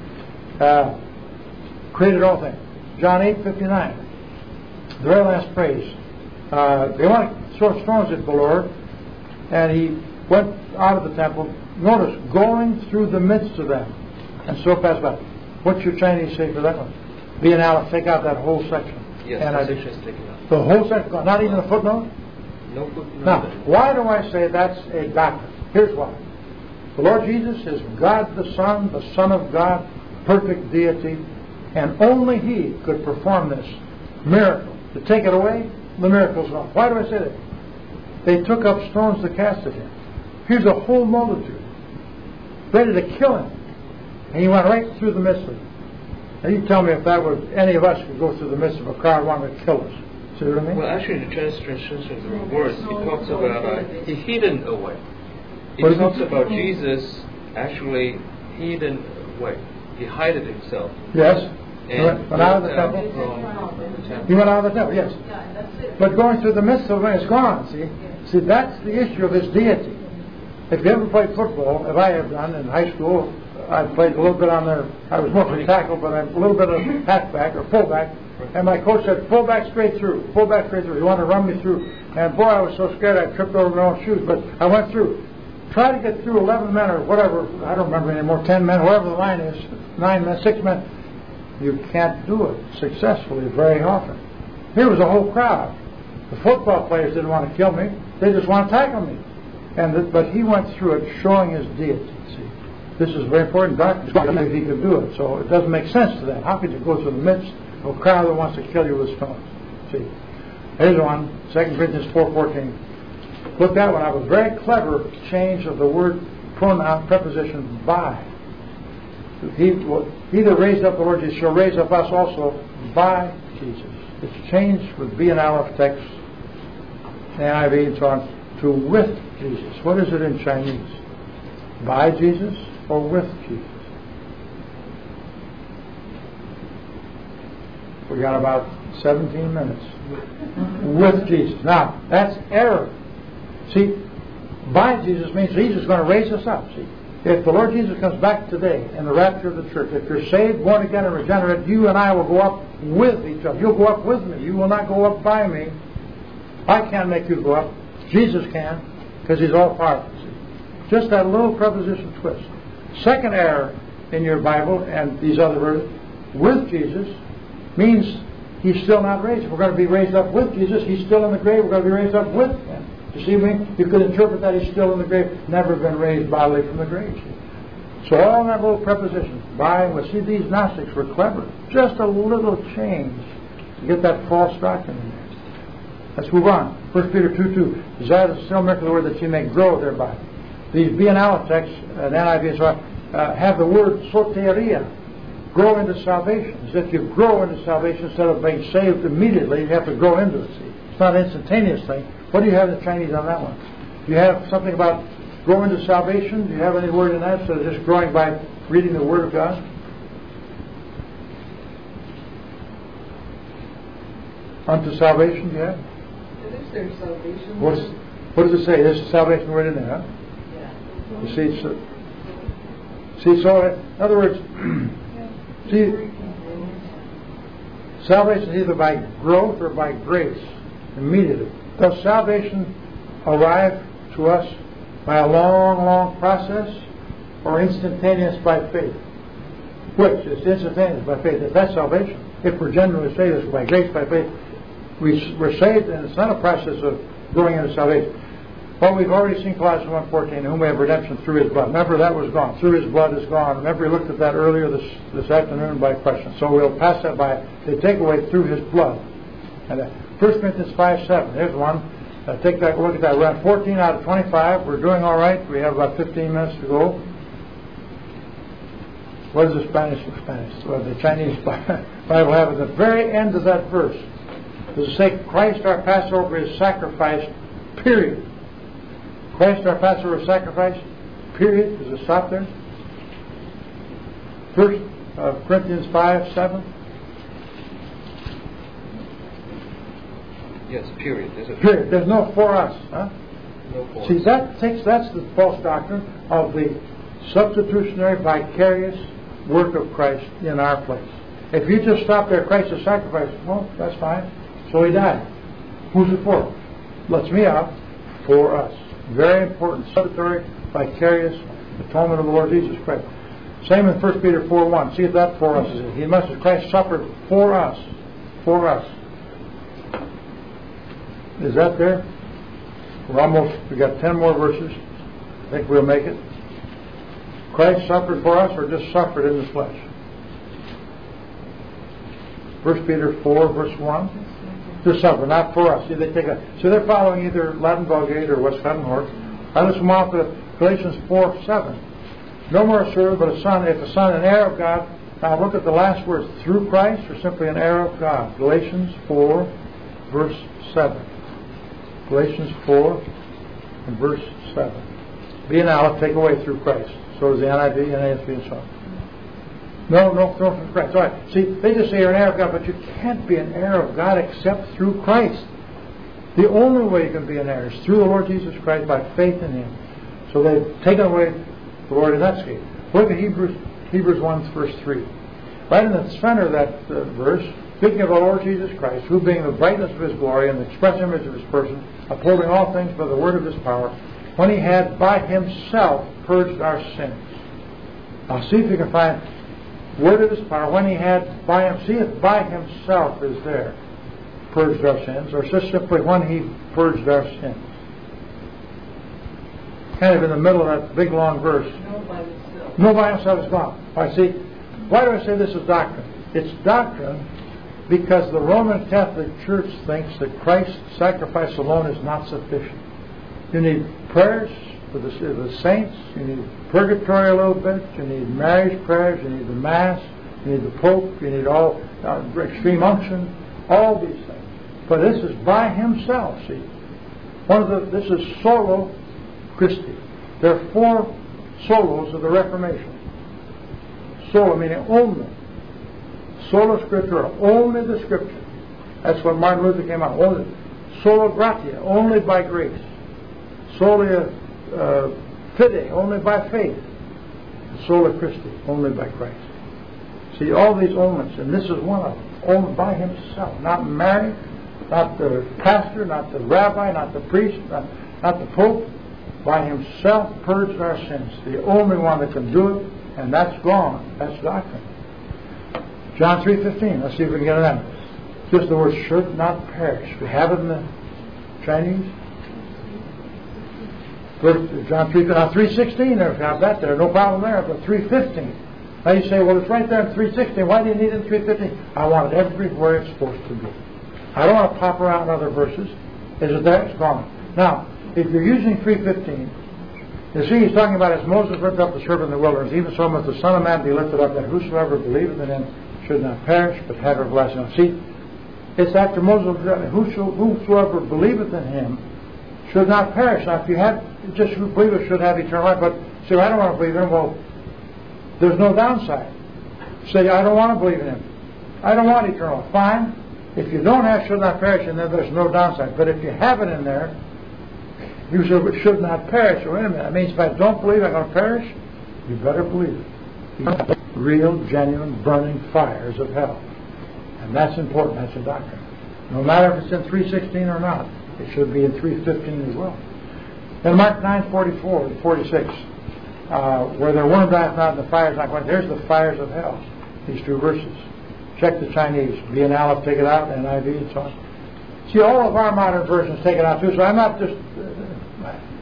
Uh, created all things. John eight fifty-nine, the very last phrase. Uh, they want to throw stones at the Lord, and he went out of the temple. Notice, going through the midst of them, and so passed by. What's your Chinese say for that one? Be an Aleph, take out that whole section. Yes, and the I, section is taken out. the whole section, not even a footnote? No footnote. Now, why do I say that's a doctrine? Here's why. The Lord Jesus is God the Son, the Son of God, perfect deity, and only He could perform this miracle. To take it away, the miracle's gone. Why do I say that? They took up stones to cast at Him. Here's a whole multitude ready to kill Him, and He went right through the midst of them. Now you tell me if that were any of us could go through the midst of a crowd wanting to kill us. See what I mean? Well, actually, the translation of the words, it talks about uh, He hidden away. What It is talks it? about Jesus actually hidden away. He hided Himself. Yes. He And went, went out of the out temple. from the temple. He went out of the temple, yes. Yeah, that's it. But going through the midst of it is gone, see? See, that's the issue of His deity. If you ever played football, as I have done in high school, I played a little bit on there. I was mostly tackle, but I'm a little bit of halfback or fullback. And my coach said, fullback straight through, fullback straight through. He wanted to run me through. And boy, I was so scared I tripped over my own shoes. But I went through. Try to get through eleven men or whatever. I don't remember anymore. ten men, whatever the line is. Nine men, six men. You can't do it successfully very often. Here was a whole crowd. The football players didn't want to kill me. They just want to tackle me. And the, but he went through it showing his deity. See, this is very important doctrine if he could do it. So it doesn't make sense to them. How could you go through the midst of a crowd that wants to kill you with stones? See, here's one, Second Corinthians four fourteen. Look at that one. I was very clever change of the word pronoun preposition by. He will either raise up the Lord Jesus, shall raise up us also by Jesus. It's changed with be an Aleph text, the N I V and so on, to with Jesus. What is it in Chinese? By Jesus or with Jesus? We got about seventeen minutes. With Jesus. Now, that's error. See, by Jesus means Jesus is going to raise us up. See, if the Lord Jesus comes back today in the rapture of the church, if you're saved, born again, and regenerate, you and I will go up with each other. You'll go up with me. You will not go up by me. I can't make you go up. Jesus can, because He's all powerful. Just that little preposition twist. Second error in your Bible and these other words, with Jesus, means He's still not raised. We're going to be raised up with Jesus. He's still in the grave. We're going to be raised up with Him. You see me? You could interpret that He's still in the grave, never been raised bodily from the grave. So all that little preposition, by and with. See, these Gnostics were clever. Just a little change to get that false doctrine in there. Let's move on. First Peter two two. Desire the still miracle of the word that you may grow thereby. These B and Aleph texts, and N I V and so on, uh, have the word soteria, grow into salvation. As if you grow into salvation instead of being saved immediately, you have to grow into it. See, it's not an instantaneous thing. What do you have in the Chinese on that one? Do you have something about grow into salvation? Do you have any word in that instead of just growing by reading the Word of God? Unto salvation, do you have? It is their salvation. What's, what does it say? There's a salvation word in there, huh? Yeah. You see, so, see, so in other words, see, salvation is either by growth or by grace, immediately. Does salvation arrive to us by a long, long process or instantaneous by faith? Which? It's instantaneous by faith. If that's salvation, if we're genuinely saved, it's by grace, by faith. We, we're saved, and it's not a process of growing into salvation. Well, we've already seen Colossians one fourteen, whom we have redemption through His blood. Remember, that was gone. Through His blood is gone. Remember, we looked at that earlier this, this afternoon by question. So we'll pass that by. They take away through His blood. And uh, First Corinthians five seven, here's one. Uh, take that look at that. We're on fourteen out of twenty-five. We're doing all right. We have about fifteen minutes to go. What does the Spanish Spanish? Well, the Chinese Bible have at the very end of that verse? Does it say Christ our Passover is sacrificed? Period. Christ our Passover sacrifice, period. Does it stop there? First uh, Corinthians five seven. Yes, period. There's a Period. There's no for us. Huh? No for See, us. that takes that's the false doctrine of the substitutionary vicarious work of Christ in our place. If you just stop there, Christ is sacrifice, well, that's fine. So He died. Who's it for? Lets me out. For us. Very important, substitutory, vicarious atonement of the Lord Jesus Christ. Same in First Peter four one. See if that for us is it. He must have Christ suffered for us. For us. Is that there? We're almost, we got ten more verses. I think we'll make it. Christ suffered for us or just suffered in the flesh? First Peter four verse one. Just suffer, not for us. See, they take a, so they're following either Latin Vulgate or Westcott North. I just come off to Galatians four seven. No more a servant, but a son. If a son, an heir of God. Now look at the last words. Through Christ or simply an heir of God. Galatians four, verse seven. Galatians four and verse seven. Be an aleph, take away through Christ. So is the N I V, N A S B, and so on. No, no, no, from Christ. All right. See, they just say you're an heir of God, but you can't be an heir of God except through Christ. The only way you can be an heir is through the Lord Jesus Christ by faith in Him. So they've taken away the Lord in that case. Look at Hebrews Hebrews one, verse three. Right in the center of that uh, verse, speaking of the Lord Jesus Christ, who being the brightness of His glory and the express image of His person, upholding all things by the word of His power, when He had by Himself purged our sins. Now see if you can find word of His power, when He had by Him, see if by Himself is there, purged our sins, or just simply when He purged our sins. Kind of in the middle of that big long verse. No by Himself. No by Himself is gone. I see. Why do I say this is doctrine? It's doctrine because the Roman Catholic Church thinks that Christ's sacrifice alone is not sufficient. You need prayers for the, the saints, you need purgatory a little bit, you need marriage prayers, you need the Mass, you need the Pope, you need all uh, extreme unction, all these things. But this is by Himself, see. One of the, this is solo Christi. There are four solos of the Reformation. Solo meaning only. Sola Scriptura, only the Scripture. That's what Martin Luther came out. Only. Sola gratia, only by grace. Sola uh, fide, only by faith. Sola Christi, only by Christ. See, all these omens, and this is one of them, only by Himself. Not Mary, not the pastor, not the rabbi, not the priest, not, not the Pope. By Himself purged our sins. The only one that can do it, and that's gone. That's doctrine. John three fifteen. Let's see if we can get it out. Just the word should not perish. We have it in the Chinese. John three fifteen. Now three sixteen, there we have that there. No problem there. But three fifteen. Now you say, well, it's right there in three sixteen. Why do you need it in three fifteen? I want it everywhere it's supposed to be. I don't want to pop around other verses. Is it there? It's gone. Now, if you're using three fifteen, you see he's talking about as Moses lifted up the serpent in the wilderness, even so must the Son of Man be lifted up, that whosoever believeth in Him should not perish, but have everlasting life. See, it's after Moses, whosoever believeth in Him should not perish. Now, if you had just who believeth should have eternal life, but say, I don't want to believe in Him. Well, there's no downside. Say, I don't want to believe in Him. I don't want eternal life. Fine. If you don't have should not perish, and then there's no downside. But if you have it in there, you should not perish. Wait a minute. That means if I don't believe I'm going to perish, you better believe it. Real, genuine, burning fires of hell. And that's important. That's a doctrine. No matter if it's in three sixteen or not, it should be in three fifteen as well. In Mark nine forty-four and forty-six, uh, where their worm dieth not and the fire is not quenched, there's the fires of hell. These two verses. Check the Chinese. Be an aleph, take it out, N I V, and so on. See, all of our modern versions take it out too, so I'm not just... Uh,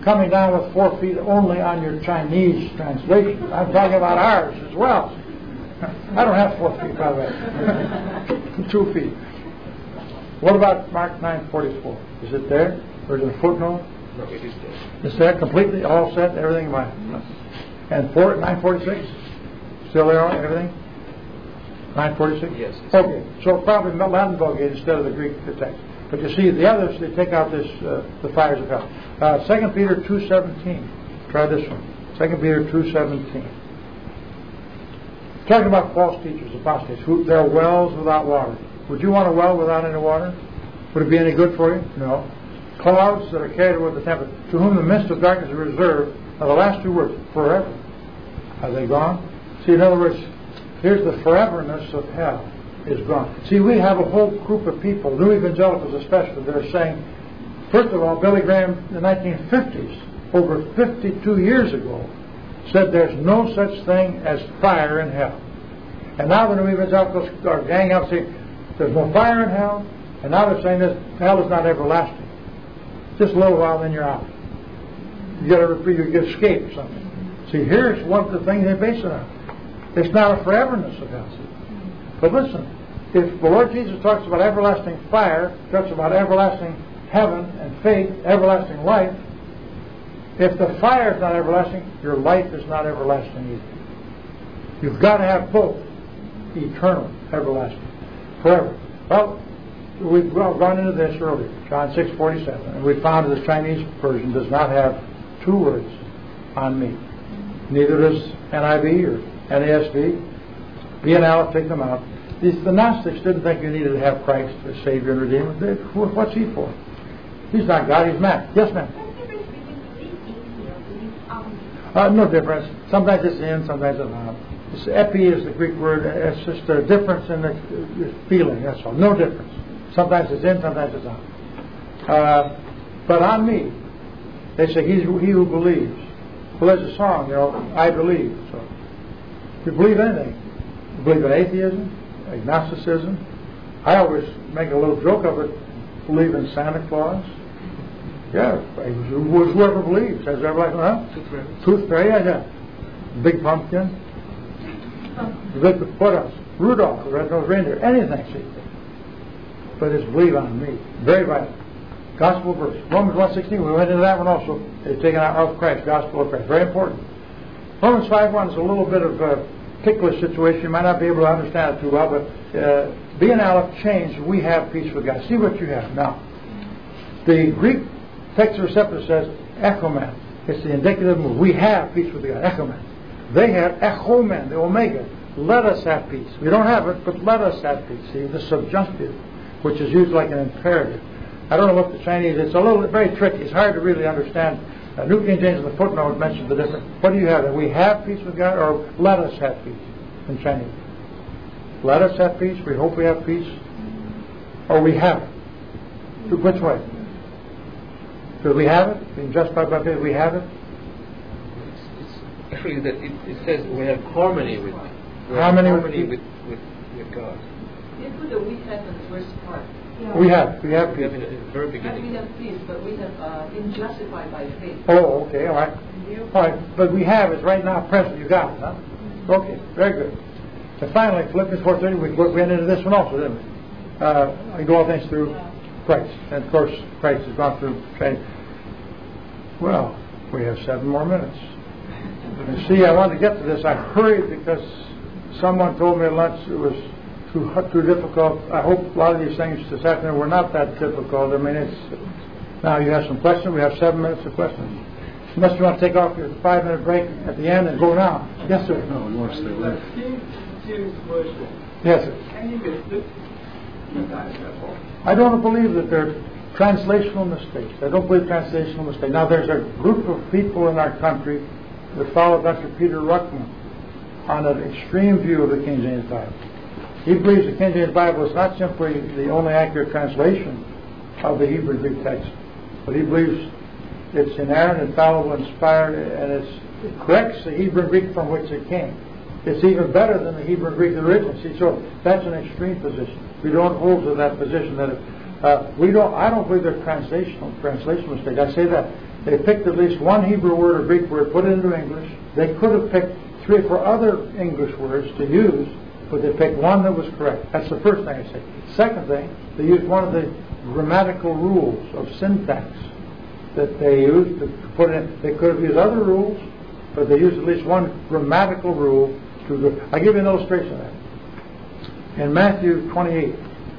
coming down with four feet only on your Chinese translation. I'm talking about ours as well. I don't have four feet, by the way. Two feet. What about Mark nine forty-four? Is it there? Or is it a footnote? No, it is there. It's there completely, all set, everything right. And four, nine forty-six? Still there, everything? nine forty-six? Yes. Okay, so probably Latin Vulgate instead of the Greek text. But you see, the others, they take out this, uh, the fires of hell. Uh, Second Peter two seventeen. Try this one. Second Peter two seventeen. Talking about false teachers, apostates, who they're wells without water. Would you want a well without any water? Would it be any good for you? No. Clouds that are carried away with the tempest, to whom the mist of darkness is reserved. Now the last two words, forever. Are they gone? See, in other words, here's the foreverness of hell is gone. See, we have a whole group of people, new evangelicals especially, that are saying, first of all, Billy Graham in the nineteen fifties, over fifty-two years ago, said there's no such thing as fire in hell. And now the new evangelicals are ganging up saying there's no fire in hell, and now they're saying this hell is not everlasting. Just a little while, then you're out. You got to you get escape or something. See, here's one of the things they base it on. It's not a foreverness of hell. But listen, if the Lord Jesus talks about everlasting fire, talks about everlasting heaven and faith, everlasting life, if the fire is not everlasting, your life is not everlasting either. You've got to have both, eternal, everlasting, forever. Well, we've gone into this earlier, John six forty-seven, and we found that the Chinese version does not have two words, on me. Neither does N I V or N A S B. B and L, take them out. These, the Gnostics didn't think you needed to have Christ as Savior and Redeemer. They, what's He for? He's not God, He's man. Yes, ma'am? Uh, no difference. Sometimes it's in, sometimes it's out. It's, epi is the Greek word. It's just a difference in the, the feeling, that's all. No difference. Sometimes it's in, sometimes it's out. Uh, but on me, they say, He's he who believes. Well, there's a song, you know, I believe. So, if you believe anything, you believe in atheism, agnosticism. I always make a little joke of it, believe in Santa Claus. Yeah, whoever believes. Has everybody, huh? Tooth fairy. Tooth fairy, yeah, yeah. Big pumpkin. Big, what else? Rudolph, the red-nosed reindeer. Anything, see. But it's believe on me. Very vital. Gospel verse. Romans one sixteen, we went into that one also. It's taken out of Christ, gospel of Christ. Very important. Romans five one is a little bit of a ticklish situation. You might not be able to understand it too well, but uh, being out of change, we have peace with God. See what you have. Now, the Greek text receptor says echomen. It's the indicative mood. We have peace with God. Echomen. They have echomen, the omega. Let us have peace. We don't have it, but let us have peace. See, the subjunctive, which is used like an imperative. I don't know what the Chinese, it's a little, very tricky. It's hard to really understand. Uh, New King James in the footnote mentions the difference. What do you have? We have peace with God, or let us have peace in Chinese? Let us have peace. We hope we have peace. Or we have it. Which way? Do we have it? Being justified by faith, we have it? Actually, that it, it says we have harmony with we have Harmony harmony with- with, with, with God. You put the we have in the first part. We have. We have We have peace. in the very Not we beginning. have peace, but we have uh, been justified by faith. Oh, okay, all right. You- All right, but we have it right now, present. You got it, huh? Okay, very good. And finally, Philippians four thirty, we we went into this one also, didn't we? Uh, I do all things through Christ. And of course, Christ has gone through training. Well, we have seven more minutes. You see, I wanted to get to this. I hurried because someone told me at lunch it was too too difficult. I hope a lot of these things this afternoon were not that difficult. I mean, it's now you have some questions. We have seven minutes of questions. Unless you want to take off your five-minute break at the end and go now. Yes, sir. No, we want to stay with it. Yes, sir. I don't believe that there are translational mistakes. I don't believe translational mistakes. Now, there's a group of people in our country that follow Doctor Peter Ruckman on an extreme view of the King James Bible. He believes the King James Bible is not simply the only accurate translation of the Hebrew Greek text, but he believes it's inerrant, infallible, inspired, and it's, it corrects the Hebrew Greek from which it came. It's even better than the Hebrew Greek original. See, so that's an extreme position. We don't hold to that position that it, uh, we don't. I don't believe they're translational translational mistakes. I say that They picked at least one Hebrew word or Greek word, put it into English. They could have picked three or four other English words to use, but they picked one that was correct. That's the first thing I say. Second thing, they used one of the grammatical rules of syntax that they used to put in. They could have used other rules, but they used at least one grammatical rule to go. I'll give you an illustration of that. In Matthew twenty-eight,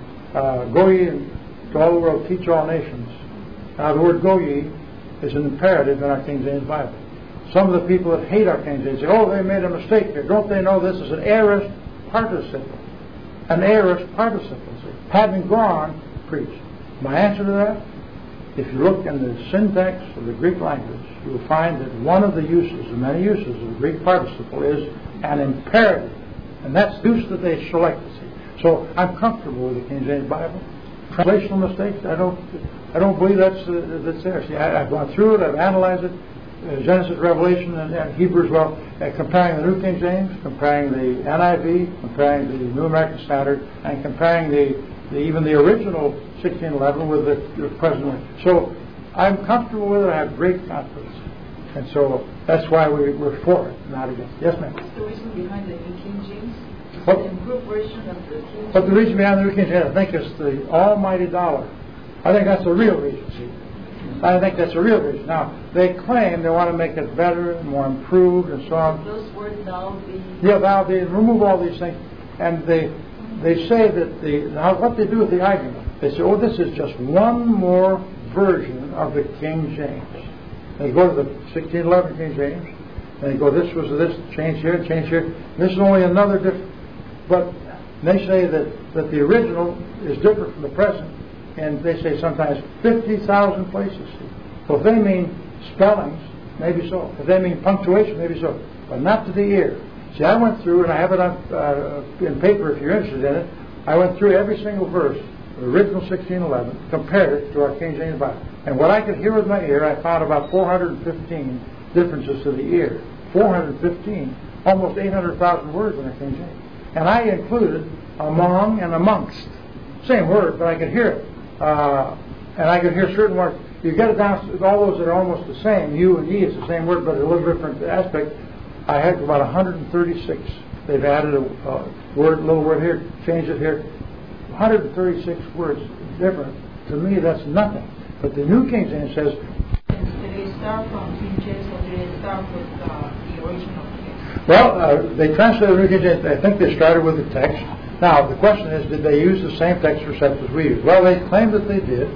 uh, go ye to all the world, teach all nations. Now the word go ye is an imperative in our King James Bible. Some of the people that hate our King James say, oh, they made a mistake here. Don't they know this is an aorist participle? An aorist participle. See? Having gone, preach. My answer to that, if you look in the syntax of the Greek language, you'll find that one of the uses, the many uses of the Greek participle is an imperative. And that's the use that they selected. See? So I'm comfortable with the King James Bible. Translational mistakes, I don't I don't believe that's, uh, that's there. See, I, I've gone through it, I've analyzed it. Uh, Genesis, Revelation, and, and Hebrew as well, uh, comparing the New King James, comparing the N I V, comparing the New American Standard, and comparing the, the even the original sixteen eleven with the, the present one. So I'm comfortable with it. I have great confidence, and so that's why we, we're for it, not against it. Yes, ma'am. What's the reason behind the New King James? What? The improved version of the King James. But the reason behind the New King James, I think, is the almighty dollar. I think that's the real reason. See. I think that's a real reason. Now, they claim they want to make it better and more improved and so on. Those words now be... Yeah, thou be, remove all these things. And they they say that the... Now, what they do with the argument, they say, oh, this is just one more version of the King James. They go to the sixteen eleven King James, and they go, this was this, change here, change here. This is only another different... But they say that, that the original is different from the present. And they say sometimes fifty thousand places. So if they mean spellings, maybe so. If they mean punctuation, maybe so. But not to the ear. See, I went through, and I have it on, uh, in paper if you're interested in it. I went through every single verse, the original sixteen eleven, compared it to our King James Bible. And what I could hear with my ear, I found about four hundred fifteen differences to the ear. four hundred fifteen, almost eight hundred thousand words in our King James. And I included among and amongst. Same word, but I could hear it. Uh, and I could hear certain words. You get it down to all those that are almost the same. You and ye is the same word, but a little different aspect. I had about one hundred thirty-six. They've added a uh, word, little word here, changed it here. one hundred thirty-six words different. To me, that's nothing. But the New King James says. Did they start from King James or did they start with uh, the original text? Well, uh, they translated the New King James. I think they started with the text. Now, the question is, did they use the same text receptors we use? Well, they claimed that they did,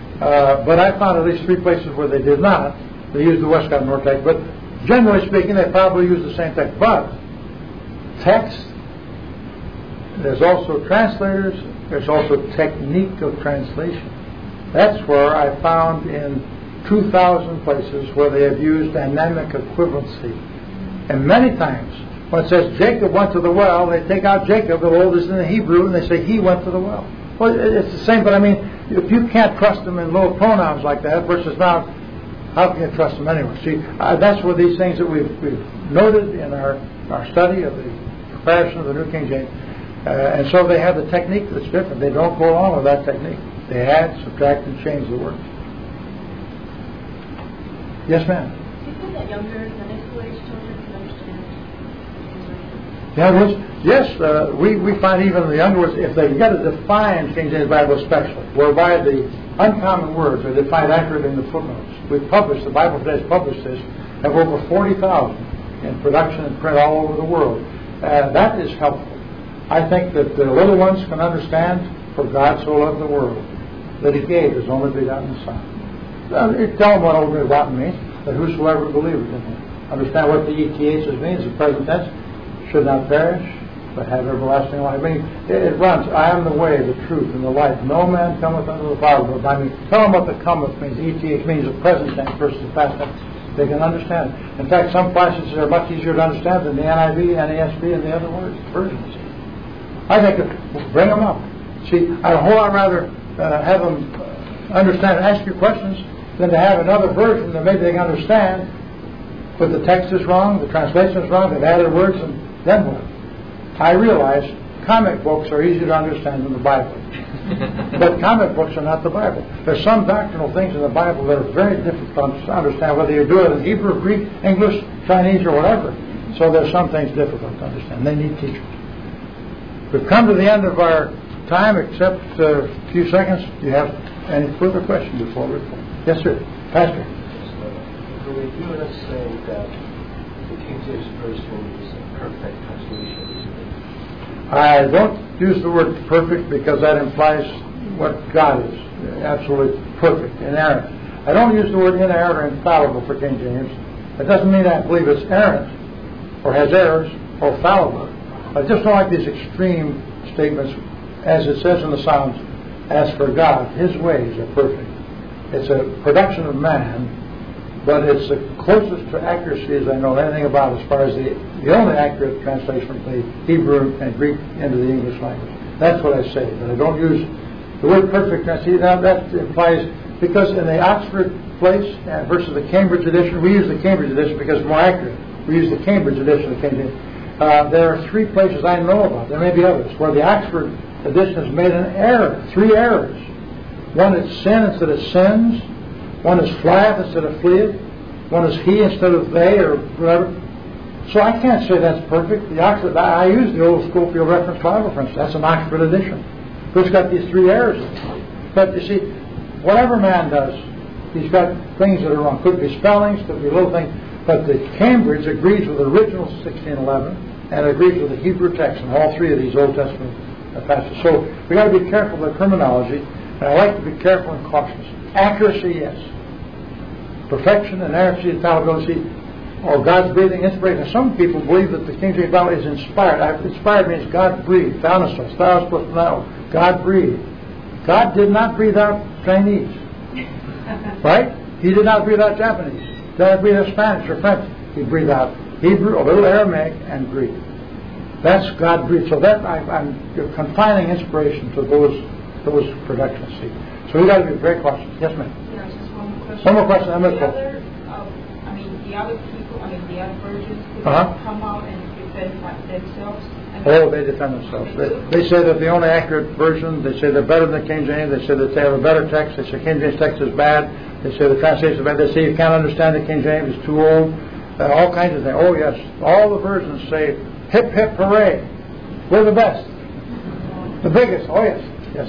uh, but I found at least three places where they did not. They used the Westcott North text, but generally speaking, they probably used the same text. But text, there's also translators, there's also technique of translation. That's where I found in two thousand places where they have used dynamic equivalency. And many times, when it says Jacob went to the well, they take out Jacob, the oldest in the Hebrew, and they say he went to the well. Well, it's the same, but I mean, if you can't trust them in little pronouns like that, versus now, how can you trust them anyway? See, uh, that's where these things that we've, we've noted in our, our study of the comparison of the New King James. Uh, and so they have the technique that's different. They don't go along with that technique. They add, subtract, and change the words. Yes, ma'am? Do you think that younger, the next school age children can understand? Yeah, well, yes, uh, we, we find even the younger ones, if they get a defined King James Bible especially, whereby the uncommon words are defined accurately in the footnotes. We've published, the Bible Today has published this, have over forty thousand in production and print all over the world. Uh, that is helpful. I think that the little ones can understand, for God so loved the world, that He gave His only begotten Son. Uh, tell them what only begotten means, that whosoever believeth in Him. Understand what the E T H means, the present tense. Should not perish, but have everlasting life. I mean, it, it runs, I am the way, the truth, and the life. No man cometh unto the Father but by me. Tell them what the cometh means. E T H means the present tense versus the past tense. They can understand. In fact, some passages are much easier to understand than the N I V, N A S B, and the other words, versions. I think, that, bring them up. See, I'd a whole lot rather uh, have them understand and ask you questions than to have another version that maybe they can understand, but the text is wrong, the translation is wrong, they've added words, and then what? I realize comic books are easier to understand than the Bible. But comic books are not the Bible. There's some doctrinal things in the Bible that are very difficult to understand, whether you do it in Hebrew, Greek, English, Chinese, or whatever. So there's some things difficult to understand. They need teachers. We've come to the end of our time, except uh, a few seconds. Do you have any further questions before we go? Yes, sir. Pastor. Will we do us saying that the King James Version is a perfect translation? I don't use the word perfect because that implies what God is, absolutely perfect, inerrant. I don't use the word inerrant or infallible for King James. That doesn't mean I believe it's errant or has errors or fallible. I just don't like these extreme statements, as it says in the Psalms, as for God, His ways are perfect. It's a production of man, but it's the closest to accuracy as I know anything about as far as the, the only accurate translation from the Hebrew and Greek into the English language. That's what I say, but I don't use the word perfect. Now, see, now that implies, because in the Oxford place uh, versus the Cambridge edition, we use the Cambridge edition because it's more accurate. We use the Cambridge edition of the King James. Uh, there are three places I know about, there may be others, where the Oxford edition has made an error, three errors. One is sin instead of sins. One is flieth instead of fleeth. One is he instead of they, or whatever. So I can't say that's perfect. The Oxford, I, I use the old Schofield Reference Bible, for instance. That's an Oxford edition. It's got these three errors. But you see, whatever man does, he's got things that are wrong. Could be spellings, could be little things. But the Cambridge agrees with the original sixteen eleven and agrees with the Hebrew text in all three of these Old Testament passages. So we've got to be careful with terminology, and I like to be careful and cautious. Accuracy, yes. Perfection, inerrancy, infallibility, or God's breathing, inspiration. Some people believe that the King James Bible is inspired. Inspired means God breathed. Thanatos, thanatos, now. God breathed. God did not breathe out Chinese. Right? He did not breathe out Japanese. He did not breathe out Spanish or French. He breathed out Hebrew, a little Aramaic, and Greek. That's God breathed. So that I, I'm confining inspiration to those those productions. See, so we've got to be very cautious. Yes, ma'am. Yeah, just one more question. One more question. I'm the going to other, uh, I mean, the other people, I mean, the other virgins, could Uh-huh. come out and defend themselves. And Oh, they defend themselves. They, they say that the only accurate version, they say they're better than King James, they say that they have a better text, they say King James text is bad, they say the translation is bad, they say you can't understand the King James, it's too old, uh, all kinds of things. Oh yes, all the versions say, hip hip hooray, we're the best, the biggest, oh yes, yes.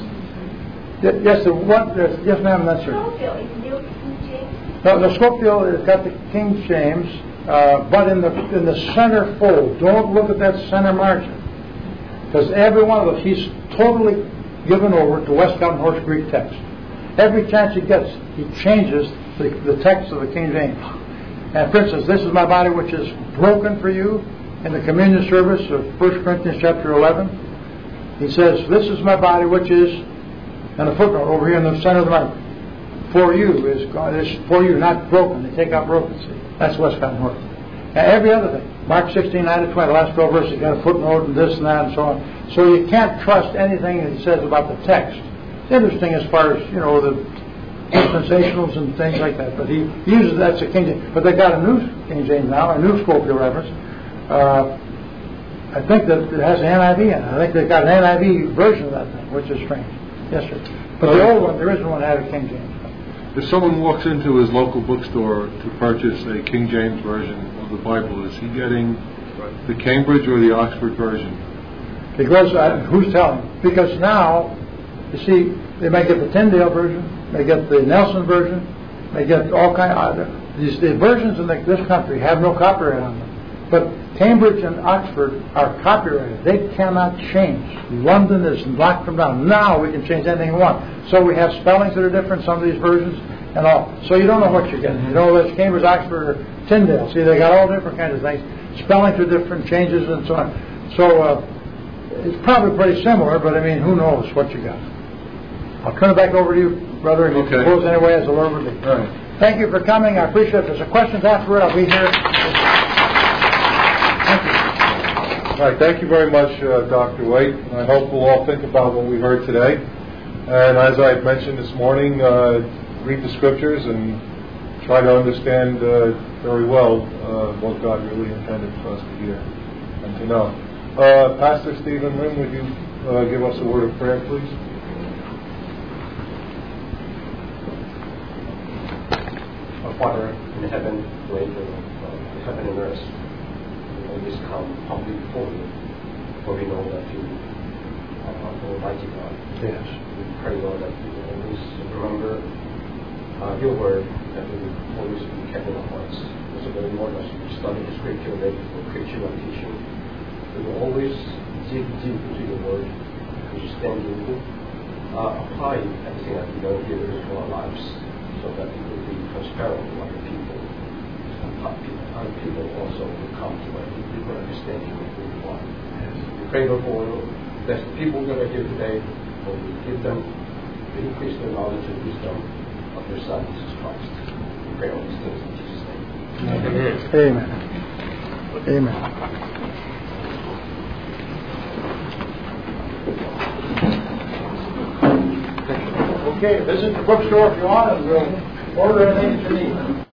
Y- yes, the one, yes, yes ma'am, that's right. Scofield is New King James. No, the Scofield has got the King James, uh, but in the in the center fold. Don't look at that center margin. Because every one of those, he's totally given over to Westcott and Horse Greek text. Every chance he gets, he changes the, the text of the King James. And for instance, this is my body which is broken for you in the communion service of First Corinthians chapter eleven. He says, this is my body which is, and a footnote over here in the center of the Bible, for you is God, is for you, not broken. They take out broken. See, that's Westcott and Horse. And every other thing. Mark sixteen, nine to twenty, the last twelve verses, got a footnote and this and that and so on. So you can't trust anything that he says about the text. It's interesting as far as, you know, the dispensationals and things like that. But he uses that's a King James. But they got a new King James now, a new Scofield reference. Uh, I think that it has an N I V in it. I think they've got an N I V version of that thing, which is strange. Yes, sir. But the old one, the original one, had a King James. If someone walks into his local bookstore to purchase a King James version of the Bible, is he getting the Cambridge or the Oxford version? Because uh, who's telling? Because now, you see, they may get the Tyndale version, they get the Nelson version, they get all kind of uh, these the versions in the, this country have no copyright on them. But Cambridge and Oxford are copyrighted. They cannot change. London has locked them down. Now we can change anything we want. So we have spellings that are different, some of these versions, and all. So you don't know what you're getting. You know whether it's Cambridge, Oxford, or Tyndale. See, they got all different kinds of things. Spellings are different, changes, and so on. So uh, it's probably pretty similar, but I mean, who knows what you got. I'll turn it back over to you, brother, and okay. you close anyway as the Lord would lead. All right. Thank you for coming. I appreciate it. If there's questions afterward, I'll be here. All right, thank you very much, uh, Doctor Waite. I hope we'll all think about what we heard today. And as I mentioned this morning, uh, read the scriptures and try to understand uh, very well uh, what God really intended for us to hear and to know. Uh, Pastor Stephen Lim, would you uh, give us a word of prayer, please? Our Father in heaven, creator of uh, heaven and earth, we always come humbly before you, for we know that you are the Almighty God. Yes. We pray, Lord, that you will always remember uh, your word, that we will always be kept in our hearts. Also, very Lord, as we study the scripture ready for preaching and teaching, we will always dig deep into your word, understand you, uh, apply everything that we know here into our lives, so that we will be transparent to other people. And other people also will come to a deeper understanding of who you are. We pray, Lord, for the people that are here today, Lord, we give them, we increase their knowledge and wisdom of your Son, Jesus Christ. We pray all these things in Jesus' name. Amen. Amen. Okay, visit the bookstore if you want, and we'll order anything that you need.